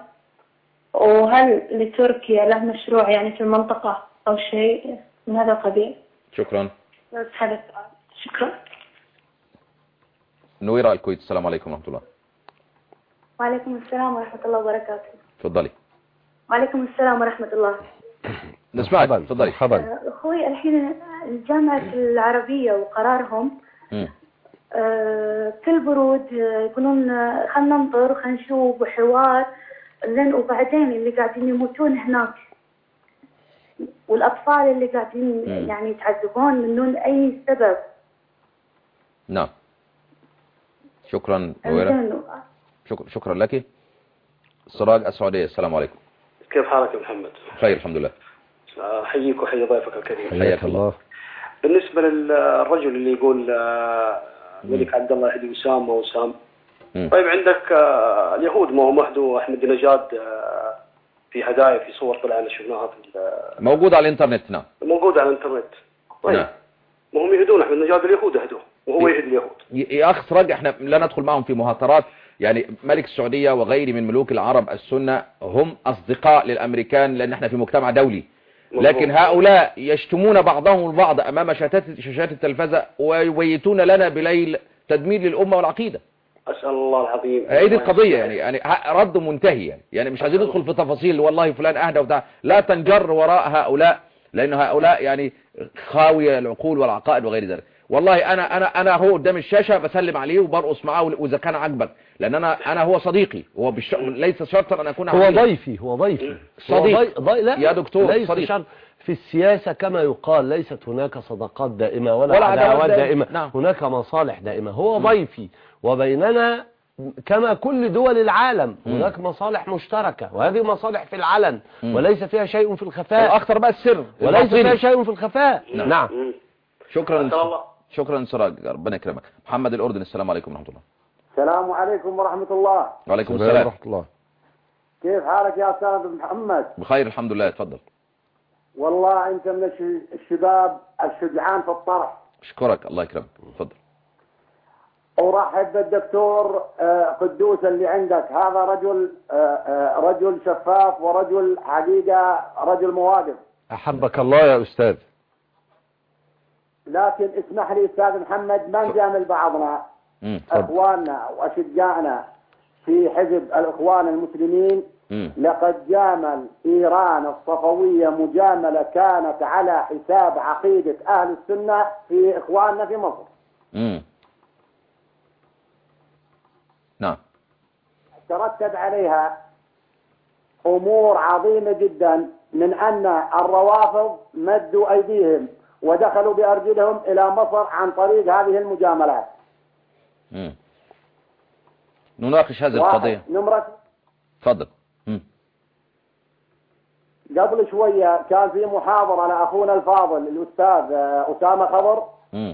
وهل لتركيا له مشروع يعني في المنطقه او شيء من هذا القبيل؟ شكرا. هذا السؤال. شكرا. نويرة الكويت، السلام عليكم ورحمة الله. وعليكم السلام ورحمة الله وبركاته. تفضلي. وعليكم السلام ورحمة الله. نسمعك، تفضلي. أخوي الحين الجامعة العربية وقرارهم آه كل برود يقولون خلنا ننطر خلنا نشوف وحوار زين، وبعدين اللي قاعدين يموتون هناك والأطفال اللي قاعدين م. يعني يتعذبون من دون أي سبب. نعم، شكرا نويرة. شكرا شكرا لك. سراج السعودية، السلام عليكم. كيف حالك يا محمد؟ خير الحمد لله. أحييك وحيي ضيفك الكريم. حياك الله. بالنسبة للرجل اللي يقول الملك عبد الله يهدي أسامة وأسام، طيب عندك اليهود ما هو مهدو أحمد نجاد في هدايا في صور طلعنا شفناها في موجودة على الانترنت. نعم موجودة على الانترنت. طيب نعم. ما هم يهدون أحمد نجاد اليهود هدوه وهو يهد اليهود. يا أخ سراج احنا لا ندخل معهم في مهاترات، يعني ملك السعودية وغيره من ملوك العرب السنة هم أصدقاء للأمريكان لأن احنا في مجتمع دولي، لكن هؤلاء يشتمون بعضهم البعض أمام شاشات شاشات التلفزة ويبيتون لنا بليل تدمير للأمة والعقيدة. أسأل الله العظيم. هي دي القضية يعني يعني رد منتهي يعني, يعني مش عايزين ندخل في تفاصيل والله فلان أهدى وبتاع، لا تنجر وراء هؤلاء لأن هؤلاء يعني خاوية العقول والعقائد وغير ذلك. والله أنا أنا أنا هو قدام الشاشة بسلم عليه وبرقص معاه وإذا كان عجبك، لأن أنا أنا هو صديقي، هو بالش... ليس شرطا أن أكون هو عميل. ضيفي هو ضيفي صديق هو ضي... ضي... لا يا دكتور ليس صديق. شرط. في السياسة كما يقال ليست هناك صداقات دائمة ولا, ولا عداوات دائمة. نعم. هناك مصالح دائمة. هو ضيفي وبيننا كما كل دول العالم هناك مصالح مشتركة، وهذه مصالح في العلن مم. وليس فيها شيء في الخفاء. الأخطر بقى السر وليس فيها شيء في الخفاء. نعم, نعم. شكرا شكرا سراج، ربنا يكرمك. محمد الأردن، السلام عليكم ورحمة الله. السلام عليكم ورحمة الله. وعليكم السلام ورحمة الله. كيف حالك يا أستاذ محمد؟ بخير الحمد لله، اتفضل. والله أنت من الشباب الشجعان في الطرح. أشكرك، الله يكرمك، اتفضل. أرحب بالدكتور قدوس اللي عندك، هذا رجل رجل شفاف ورجل حقيقة رجل مواقف. أحبك الله يا أستاذ. لكن اسمح لي أستاذ محمد، ما نجامل بعضنا. أخواننا وأشجائنا في حزب الإخوان المسلمين مم. لقد جامل إيران الصفوية مجاملة كانت على حساب عقيدة أهل السنة في إخواننا في مصر. مم. نعم. ترتب عليها أمور عظيمة جدا، من أن الروافض مدوا أيديهم ودخلوا بأرجلهم إلى مصر عن طريق هذه المجاملات. مم. نناقش هذه القضية. نمرة تفضل. قبل شوية كان في محاضرة لأخونا الفاضل الأستاذ أسامة خضر، مم.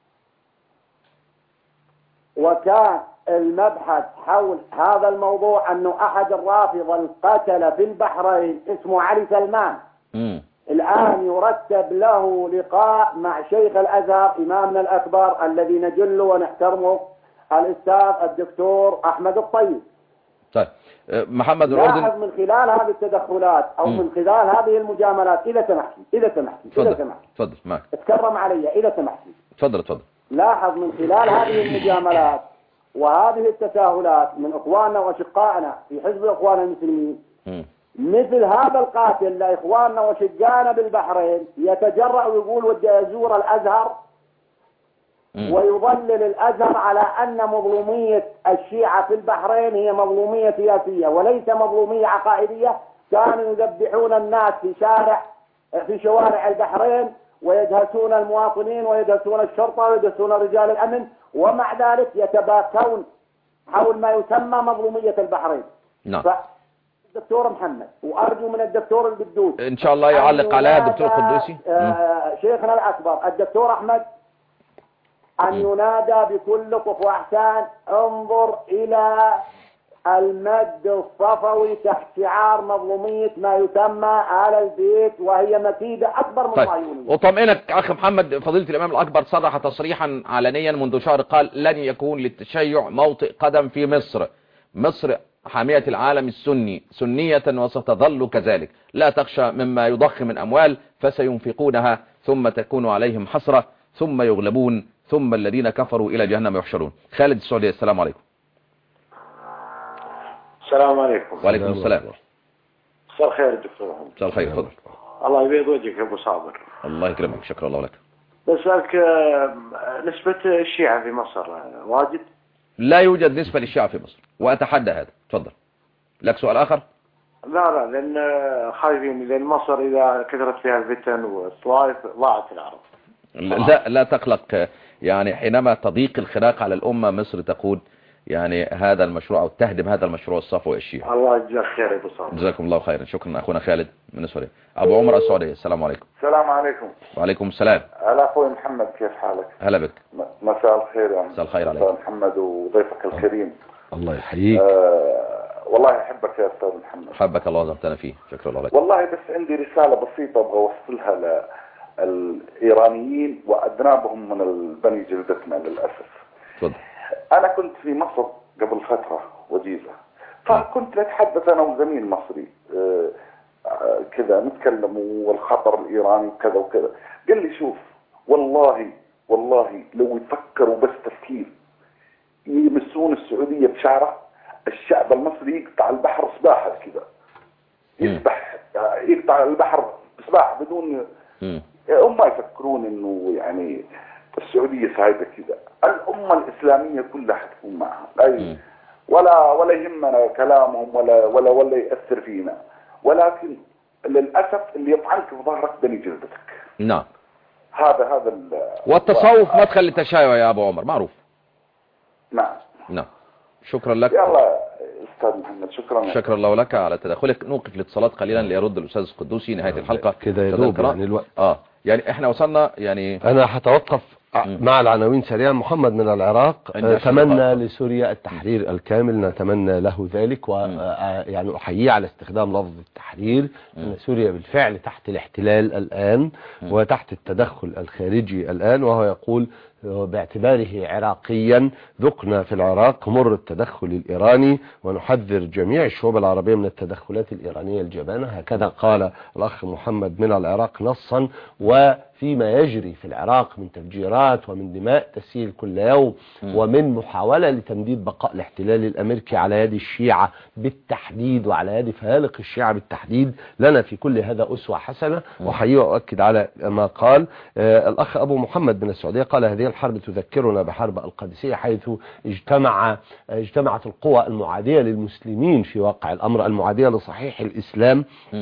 وكان المبحث حول هذا الموضوع أنه أحد الرافضة القتل في البحرين اسمه علي سلمان. مم. الآن يرتب له لقاء مع شيخ الأزهر إمامنا الأكبر الذي نجله ونحترمه الأستاذ الدكتور أحمد الطيب. طيب محمد الأردن، لاحظ من خلال هذه التدخلات أو مم. من خلال هذه المجاملات، إذا سمحت إذا سمحت إذا سمحت تفضل معك، اتكرم علي إذا سمحت. تفضل تفضل. لاحظ من خلال هذه المجاملات وهذه التساهلات من إخواننا وأشقائنا في حزب الإخوان المسلمين، مم. مثل هذا القاتل لإخواننا وشقائنا بالبحرين يتجرأ ويقول ودي أزور الأزهر مم. ويضلل الأزهر على أن مظلومية الشيعة في البحرين هي مظلومية سياسية وليس مظلومية عقائدية. كانوا يذبحون الناس في شارع في شوارع البحرين ويدهسون المواطنين ويدهسون الشرطة ويدهسون رجال الأمن، ومع ذلك يتباكون حول ما يسمى مظلومية البحرين. نعم. الدكتور محمد، وأرجو من الدكتور القدوس إن شاء الله يعلق عليها الدكتور القدوسي. آه شيخنا الأكبر الدكتور أحمد أن ينادى بكل لطف وإحسان، انظر إلى المد الصفوي تحت شعار مظلومية ما يسمى آل البيت، وهي مكيدة أكبر من طيب. الصهيونية. أطمئنك أخي محمد، فضيلة الإمام الأكبر صرح تصريحا علنيا منذ شهر، قال لن يكون للتشيع موطئ قدم في مصر. مصر حامية العالم السني سنية وستظل كذلك، لا تخشى مما يضخ من أموال فسينفقونها ثم تكون عليهم حسرة ثم يغلبون ثم الذين كفروا إلى جهنم يحشرون. خالد السعودية، السلام عليكم. السلام عليكم. وعليكم السلام. مساء الخير دكتور محمد. مساء الخير، تفضل. الله يبيض وجهك يا ابو صابر. الله يكرمك، شكرا الله لك. بسألك نسبة الشيعة في مصر واجد؟ لا يوجد نسبة للشيعة في مصر وأتحدى هذا. تفضل. لك سؤال آخر؟ لا لا، لأن خايفين لأن مصر إذا كثرت فيها الفتن والطوائف ضاعت العرب. لا لا تقلق، يعني حينما تضيق الخراق على الأمة مصر تقود يعني هذا المشروع أو تهدم هذا المشروع الصفوي الشيعي. الله يجزاك خير يا ابو صابر. جزاكم الله خيرا. شكرا أخونا خالد من السعودية. أبو عمر السعودية، السلام عليكم. السلام عليكم. وعليكم السلام. هلا أخوي محمد، كيف حالك؟ هلا بك. مساء الخير يا مساء الخير عليك. أستاذ محمد وضيفك الكريم. الله يحييك. آه والله أحبك يا أستاذ محمد. حبك الله وزرتنا فيه، شكرا الله لك. والله بس عندي رسالة بسيطة أبغى أوصلها للإيرانيين وأذنابهم من بني جلدتنا للأسف. تفضل. أنا كنت في مصر قبل فترة وجيزة، فكنت نتحدث أنا وزميل مصري آه آه كذا نتكلم والخطر الإيراني وكذا وكذا. قال لي شوف والله والله لو يفكروا بس تفكير يمسون السعودية بشعره، الشعب المصري يقطع البحر سباحة كذا، يسبح يقطع البحر سباحة بدون هم ما يفكرون انه يعني السعودية سايبة كذا. الأمة الإسلامية كلها حتكون معها، لا ولا ولا يهمنا كلامهم ولا ولا ولا يأثر فينا، ولكن للأسف اللي يطعنك في ظهرك بني جلدتك. نعم. هذا هذا والتصوف مدخل للتشيع يا أبو عمر، معروف. نعم. نعم. شكرا لك. يلا أستاذ محمد، شكرا. شكرا الله لك على تدخلك. نوقف الاتصالات قليلا ليرد الأستاذ القدوسي نهاية الحلقة كده يدوب يعني الوقت. اه يعني احنا وصلنا يعني انا هتوقف مع العناوين سريعا. محمد من العراق تمنى لسوريا التحرير الكامل، نتمنى له ذلك، ويعني احييه على استخدام لفظ التحرير، ان سوريا بالفعل تحت الاحتلال الان وتحت التدخل الخارجي الان، وهو يقول باعتباره عراقيا ذقنا في العراق مر التدخل الإيراني ونحذر جميع الشعوب العربية من التدخلات الإيرانية الجبانة. هكذا قال الأخ محمد من العراق نصا. وفيما يجري في العراق من تفجيرات ومن دماء تسيل كل يوم ومن محاولة لتمديد بقاء الاحتلال الأمريكي على يد الشيعة بالتحديد وعلى يد فهالق الشيعة بالتحديد، لنا في كل هذا أسوة حسنة. وحقيقة وأؤكد على ما قال آه الأخ أبو محمد من السعودية، قال هذه الحرب تذكرنا بحرب القادسية، حيث اجتمع اجتمعت القوى المعادية للمسلمين في واقع الأمر، المعادية لصحيح الإسلام،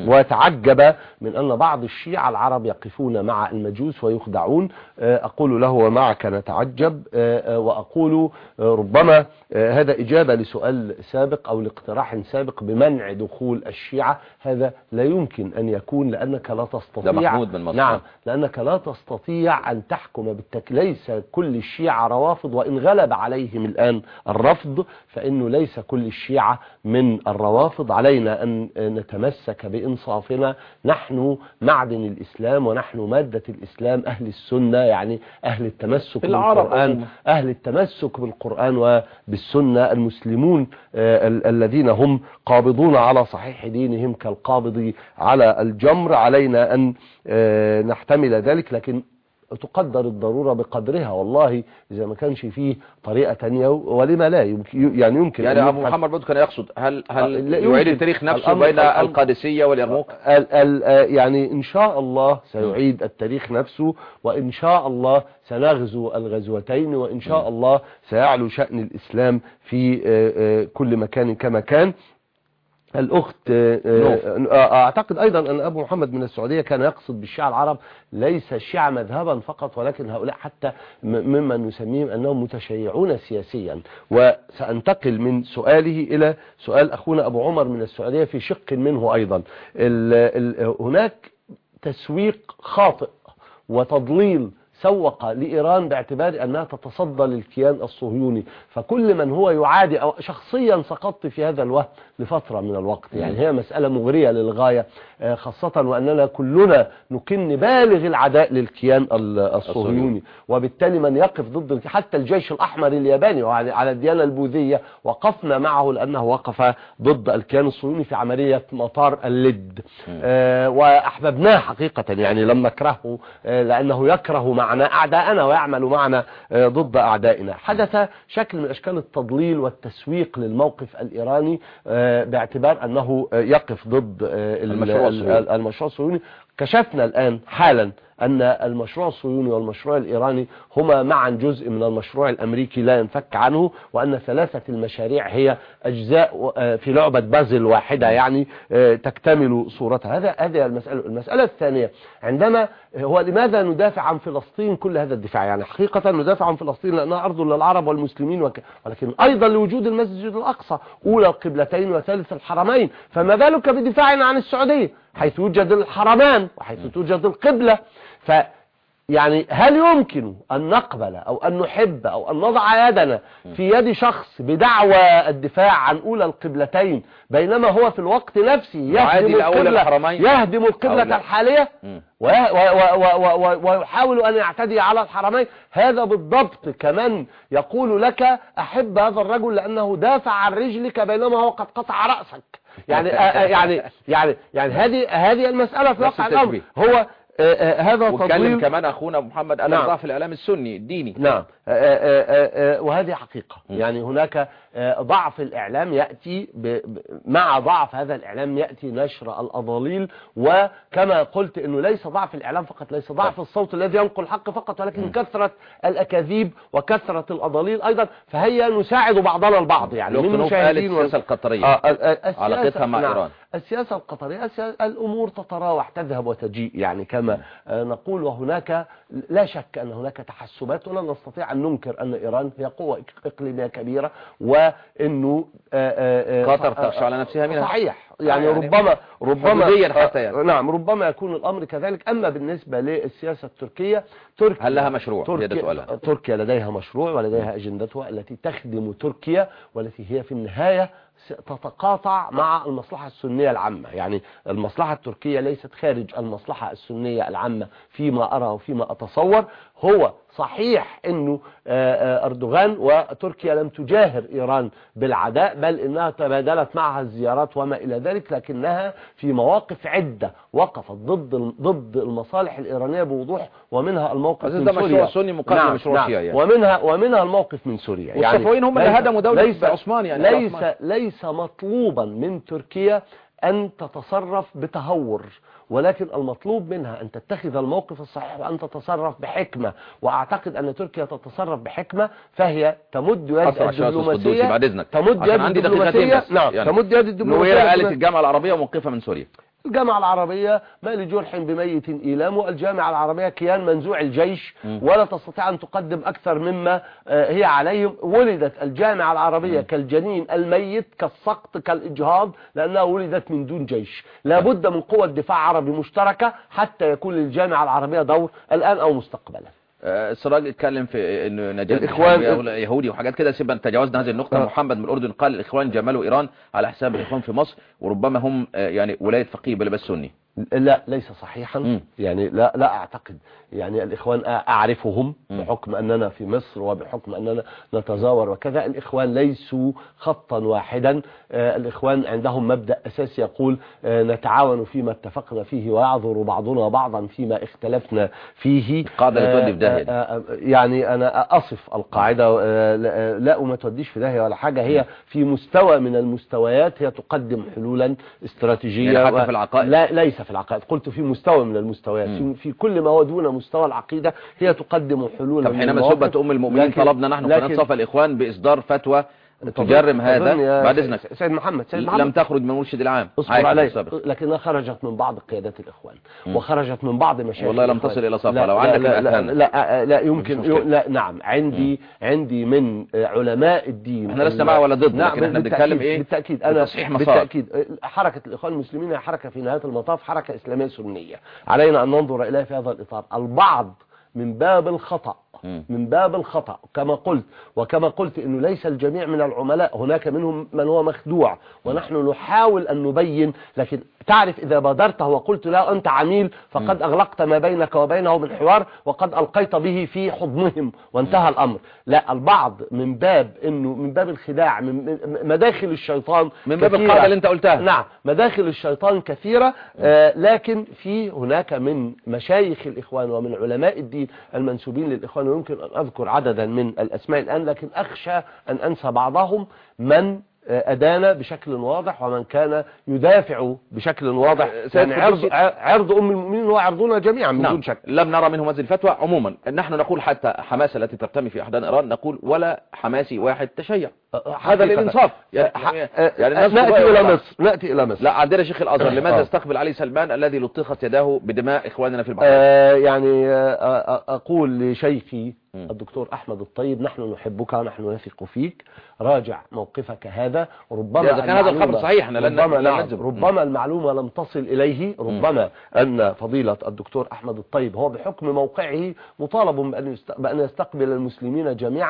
وتعجب من أن بعض الشيعة العرب يقفون مع المجوس ويخدعون. أقول له ومعك نتعجب، وأقول ربما هذا إجابة لسؤال سابق أو لاقتراح سابق بمنع دخول الشيعة. هذا لا يمكن أن يكون، لأنك لا تستطيع. ده محمود من مصر. نعم، لأنك لا تستطيع أن تحكم بالتك. ليس كل الشيعة روافض، وإن غلب عليهم الآن الرفض فإنه ليس كل الشيعة من الروافض. علينا أن نتمسك بإنصافنا، نحن معدن الإسلام ونحن مادة الإسلام، أهل السنة يعني أهل التمسك بالقرآن، أهل التمسك بالقرآن وبالسنة، المسلمون ال الذين هم قابضون على صحيح دينهم كالقابض على الجمر. علينا أن نحتمل ذلك، لكن تقدر الضرورة بقدرها. والله إذا ما كانش فيه طريقة تانية ولما لا يمكن، يعني يمكن يعني أبو محمد برضو كان يقصد هل هل يعيد التاريخ نفسه بين القادسية واليرموك؟ ال ال يعني إن شاء الله سيعيد التاريخ نفسه، وإن شاء الله سنغزو الغزوتين، وإن شاء الله سيعلو شأن الإسلام في كل مكان كما كان. الأخت أعتقد أيضا أن أبو محمد من السعودية كان يقصد بالشيعة العرب ليس الشيعة مذهبا فقط، ولكن هؤلاء حتى ممن نسميهم أنهم متشيعون سياسيا. وسأنتقل من سؤاله إلى سؤال أخونا أبو عمر من السعودية في شق منه أيضا. ال ال هناك تسويق خاطئ وتضليل سوق لإيران باعتبار أنها تتصدى للكيان الصهيوني، فكل من هو يعادي أو شخصيا سقطت في هذا الوهم لفترة من الوقت. يعني هي مسألة مغرية للغاية، خاصة وأننا كلنا نكن بالغ العداء للكيان الصهيوني، وبالتالي من يقف ضد حتى الجيش الأحمر الياباني على الديانة البوذية وقفنا معه لأنه وقف ضد الكيان الصهيوني في عملية مطار اللد، وأحببناه حقيقة يعني لم نكرهه لأنه يكره معنا أعداءنا ويعمل معنا ضد أعدائنا. حدث شكل من أشكال التضليل والتسويق للموقف الإيراني باعتبار أنه يقف ضد المشروع الصهيوني. المشروع الصهيوني كشفنا الآن حالا أن المشروع الصهيوني والمشروع الإيراني هما معا جزء من المشروع الأمريكي لا ينفك عنه، وأن ثلاثة المشاريع هي أجزاء في لعبة بازل واحدة يعني تكتمل صورتها. هذا هذه المسألة. المسألة الثانية عندما هو لماذا ندافع عن فلسطين كل هذا الدفاع؟ يعني حقيقة ندافع عن فلسطين لأنها أرض للعرب والمسلمين وك... ولكن أيضا لوجود المسجد الأقصى أولى القبلتين وثالث الحرمين، فما بالك بدفاعنا عن السعودية حيث يوجد الحرمان وحيث توجد القبلة؟ ف يعني هل يمكن أن نقبل أو أن نحب أو أن نضع يدنا في يد شخص بدعوى الدفاع عن أولى القبلتين بينما هو في الوقت نفسه يهدم القبلة يهدم القبلة الحالية ويحاول أن يعتدي على الحرمين؟ هذا بالضبط كمن يقول لك أحب هذا الرجل لأنه دافع عن رجلك بينما هو قد قطع رأسك. يعني يعني يعني يعني هذه هذه المسألة في واقع الأمر. هو آه آه هذا واتكلم كمان اخونا محمد قال نعم. ضعف الاعلام السني الديني. نعم. آه آه آه وهذه حقيقة. م. يعني هناك آه ضعف الاعلام يأتي مع ضعف هذا الاعلام يأتي نشر الاضاليل، وكما قلت انه ليس ضعف الاعلام فقط، ليس ضعف الصوت الذي ينقل الحق فقط، ولكن م. كثرة الاكاذيب وكثرة الاضاليل ايضا. فهي نساعد بعضنا البعض يعني من مشاهدين. السياسة القطرية آه علاقتها مع نعم. ايران. السياسة القطرية الأمور تتراوح تذهب وتجيء يعني كما نقول، وهناك لا شك أن هناك تحسبات، ولا نستطيع أن ننكر أن إيران هي قوة إقليمية كبيرة، وأنه قطر تخشى على نفسها منها. صحيح يعني, يعني ربما ربما حتى يعني. نعم ربما يكون الأمر كذلك. أما بالنسبة للسياسة التركية، تركيا هل لها مشروع؟ تركيا, تركيا لديها مشروع ولديها أجندتها التي تخدم تركيا، والتي هي في النهاية تتقاطع مع المصلحة السنية العامة. يعني المصلحة التركية ليست خارج المصلحة السنية العامة فيما أرى وفيما أتصور. هو صحيح أنه أردوغان وتركيا لم تجاهر إيران بالعداء، بل إنها تبادلت معها الزيارات وما إلى ذلك، لكنها في مواقف عدة وقفت ضد ضد المصالح الإيرانية بوضوح، ومنها الموقف من سوريا. مشروع سني مقابل نعم مشروع نعم شيعي يعني. ومنها ومنها الموقف من سوريا. يعني والصفويين هم اللي هدموا دولة عثمان يعني. ليس ليس مطلوبا من تركيا أن تتصرف بتهور، ولكن المطلوب منها أن تتخذ الموقف الصحيح وأن تتصرف بحكمة. وأعتقد أن تركيا تتصرف بحكمة، فهي تمد يد الدبلوماسية بعد إذنك. تمد يد الدبلوماسية نعم يعني. تمد يد الدبلوماسية. نويرة قالت الجامعة العربية موقفة من سوريا. الجامعة العربية ما لجرح بميت إيلام، والجامعة العربية كيان منزوع الجيش ولا تستطيع أن تقدم أكثر مما هي عليه. ولدت الجامعة العربية م. كالجنين الميت، كالسقط، كالإجهاض، لأنها ولدت من دون جيش. لابد من قوة دفاع عربي مشتركة حتى يكون للجامعة العربية دور الآن أو مستقبلا. السراج اتكلم في انه نجاة الاخوان يهودي وحاجات كده. سيبا تجاوزنا هذه النقطة. أه. محمد من الاردن قال الاخوان جملوا ايران على حساب الاخوان في مصر، وربما هم يعني ولاية فقيه بلباس سني. لا ليس صحيحا. م. يعني لا لا اعتقد. يعني الاخوان اعرفهم م. بحكم اننا في مصر وبحكم اننا نتزاور وكذا. الاخوان ليسوا خطا واحدا. آه الاخوان عندهم مبدأ اساسي يقول آه نتعاون فيما اتفقنا فيه ويعذر بعضنا بعضا فيما اختلفنا فيه. القاعدة اللي تودي في داهية. آه آه يعني انا اصف القاعدة آه لا, لا وما توديش في داهية ولا حاجة. هي في مستوى من المستويات هي تقدم حلولا استراتيجية. يعني حتى في العقائد. لا ليس في العقائد، قلت في مستوى من المستويات. م. في كل ما هو دون مستوى العقيدة هي تقدم حلولا. طب حينما سبت أم المؤمنين طلبنا نحن قناة صفا الإخوان بإصدار فتوى تجرم هذا بعد إذنك. سيد محمد سيد محمد لم تخرج من مرشد العام، اصبر علي، لكنها خرجت من بعض قيادات الإخوان م. وخرجت من بعض مشايخ والله لم تصل إلى صفا. لو عندك لا لا, لا, لا, لا يمكن لا نعم عندي م. عندي من علماء الدين. احنا لسنا مع ولا ضد. نعم لكن احنا بنتكلم ايه بالتأكيد. أنا بالتأكيد حركة الإخوان المسلمين حركة في نهاية المطاف حركة إسلامية سنية، علينا أن ننظر إليها في هذا الإطار. البعض من باب الخطأ من باب الخطأ كما قلت، وكما قلت انه ليس الجميع من العملاء، هناك منهم من هو مخدوع، ونحن نحاول ان نبين. لكن تعرف اذا بادرته وقلت له انت عميل فقد اغلقت ما بينك وبينه من حوار، وقد القيت به في حضنهم وانتهى الامر. لا، البعض من باب انه من باب الخداع، من مداخل الشيطان من باب القاعدة اللي انت قلتها. نعم، مداخل الشيطان كثيرة. آه لكن في هناك من مشايخ الاخوان ومن علماء الدين المنسوبين للاخوان، ويمكن ان اذكر عددا من الاسماء الان، لكن اخشى ان انسى بعضهم، من أدانا بشكل واضح ومن كان يدافع بشكل واضح. يعني عرض, عرض أم المؤمنين هو عرضنا جميعا من نعم. دون شك. لم نرى منهم هذه الفتوى. عموما نحن نقول حتى حماس التي ترتمي في أحضان إيران نقول ولا حماسي واحد تشيع. هذا الانصاف. يعني, يعني نأتي إلى مصر نأتي إلى مصر لا عندنا شيخ الأزهر لماذا استقبل علي سلمان الذي لطخت يداه بدماء إخواننا في البحرين؟ آه يعني آه أقول لشيخي الدكتور أحمد الطيب نحن نحبك ونحن نثق فيك، راجع موقفك هذا. ربما كان هذا الخبر صحيح، ربما, لا ربما المعلومة لم تصل إليه، ربما أن فضيلة الدكتور أحمد الطيب هو بحكم موقعه مطالب بأن يستقبل المسلمين جميعا،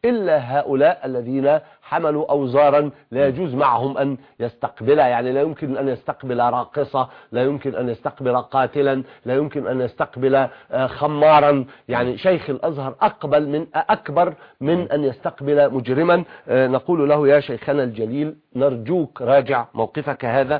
إلا هؤلاء الذين حملوا أوزارا لا يجوز معهم أن يستقبلها، يعني لا يمكن أن يستقبل راقصة، لا يمكن أن يستقبل قاتلا، لا يمكن أن يستقبل خمارا. يعني شيخ الأزهر أقبل من أكبر من أن يستقبل مجرما. نقول له يا شيخنا الجليل نرجوك راجع موقفك هذا،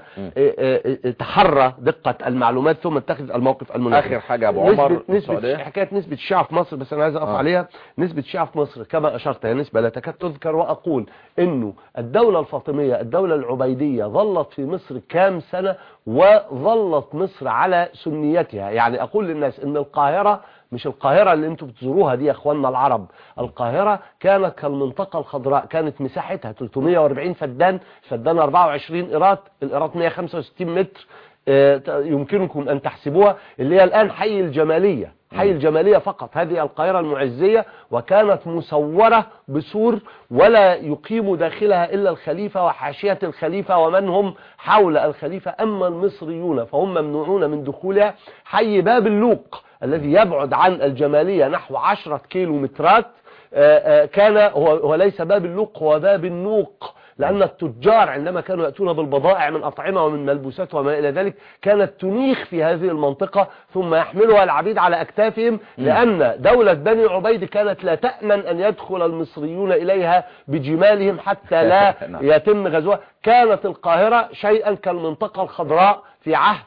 تحرى دقة المعلومات ثم اتخذ الموقف المناسب. آخر حاجة أبو عمر، نسبة حكاية نسبة الشيعة في مصر، بس أنا عايز أقف آه. عليها. نسبة الشيعة في مصر كما أشرت هي نسبة لا تكاد تذكر، وأقول إنه الدولة الفاطمية الدولة العبيدية ظلت في مصر كام سنة، وظلت مصر على سنيتها. يعني أقول للناس إن القاهرة مش القاهرة اللي انتم بتزوروها دي يا اخواننا العرب، القاهرة كانت كالمنطقة الخضراء، كانت مساحتها ثلاثمائة وأربعين فدان، فدان أربعة وعشرين قيراط، القيراط مئة وخمسة وستين متر، يمكنكم أن تحسبوها، اللي هي الآن حي الجمالية، حي الجمالية فقط، هذه القاهرة المعزية، وكانت مسورة بسور ولا يقيم داخلها إلا الخليفة وحاشية الخليفة ومن هم حول الخليفة، أما المصريون فهم ممنوعون من دخولها. حي باب اللوق الذي يبعد عن الجمالية نحو عشرة كيلو مترات كان هو, هو ليس باب اللوق، هو باب النوق، لأن التجار عندما كانوا يأتون بالبضائع من أطعمة ومن ملبوسات وما إلى ذلك كانت تنيخ في هذه المنطقة، ثم يحملها العبيد على أكتافهم، لأن دولة بني عبيد كانت لا تأمن أن يدخل المصريون إليها بجمالهم حتى لا يتم غزوها. كانت القاهرة شيئا كالمنطقة الخضراء في عهد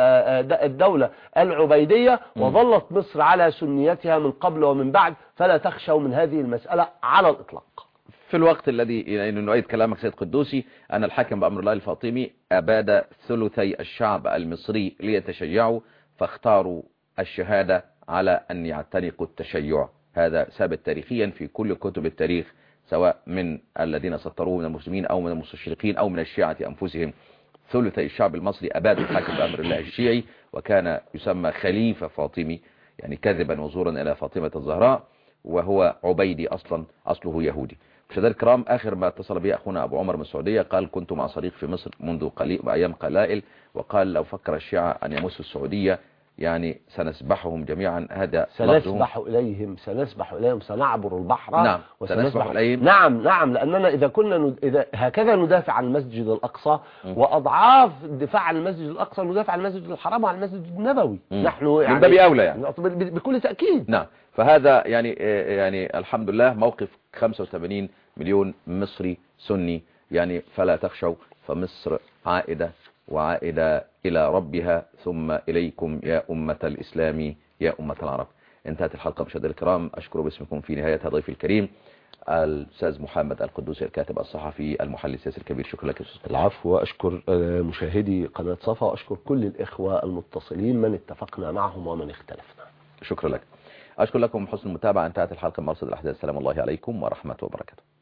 الدولة العبيدية، وظلت مصر على سنيتها من قبل ومن بعد، فلا تخشوا من هذه المسألة على الإطلاق. في الوقت الذي يعني نؤيد كلامك سيد قدوسي أن الحاكم بأمر الله الفاطمي أباد ثلثي الشعب المصري ليتشيعوا، فاختاروا الشهادة على أن يعتنقوا التشيع. هذا ثابت تاريخيا في كل كتب التاريخ، سواء من الذين سطروه من المسلمين أو من المستشرقين أو من الشيعة أنفسهم. ثلثي الشعب المصري أباد الحاكم بأمر الله الشيعي، وكان يسمى خليفة فاطمي، يعني كذبا وزورا إلى فاطمة الزهراء، وهو عبيدي أصلا، أصله يهودي. مشاهدينا الكرام، آخر ما اتصل به أخونا أبو عمر من السعودية قال كنت مع صديق في مصر منذ قليل أيام قلائل، وقال لو فكر الشيعة أن يمسوا السعودية يعني سنسبحهم جميعا. هذا سنسبح إليهم سنسبح إليهم سنعبر البحر. نعم سنسبح إليهم. نعم نعم لأننا إذا كنا ند... إذا هكذا ندافع عن المسجد الأقصى، م. وأضعاف الدفاع عن المسجد الأقصى ندافع عن المسجد الحرام وعن المسجد النبوي. م. نحن يعني من باب أولى يعني بكل تأكيد. نعم. فهذا يعني يعني الحمد لله موقف خمسة وثمانين مليون مصري سني، يعني فلا تخشوا، فمصر عائدة وعائدة إلى ربها، ثم إليكم يا أمة الإسلام يا أمة العرب. انتهت الحلقة مشاهدينا الكرام، أشكر باسمكم في نهاية ضيفي الكريم الأستاذ محمد القدوسي الكاتب الصحفي المحلل السياسي الكبير. شكرا لك. العفو، وأشكر مشاهدي قناة صفا، وأشكر كل الإخوة المتصلين من اتفقنا معهم ومن اختلفنا. شكرا لك. أشكر لكم حسن المتابعة. انتهت الحلقة من مرصد الأحداث. السلام الله عليكم ورحمة وبركاته.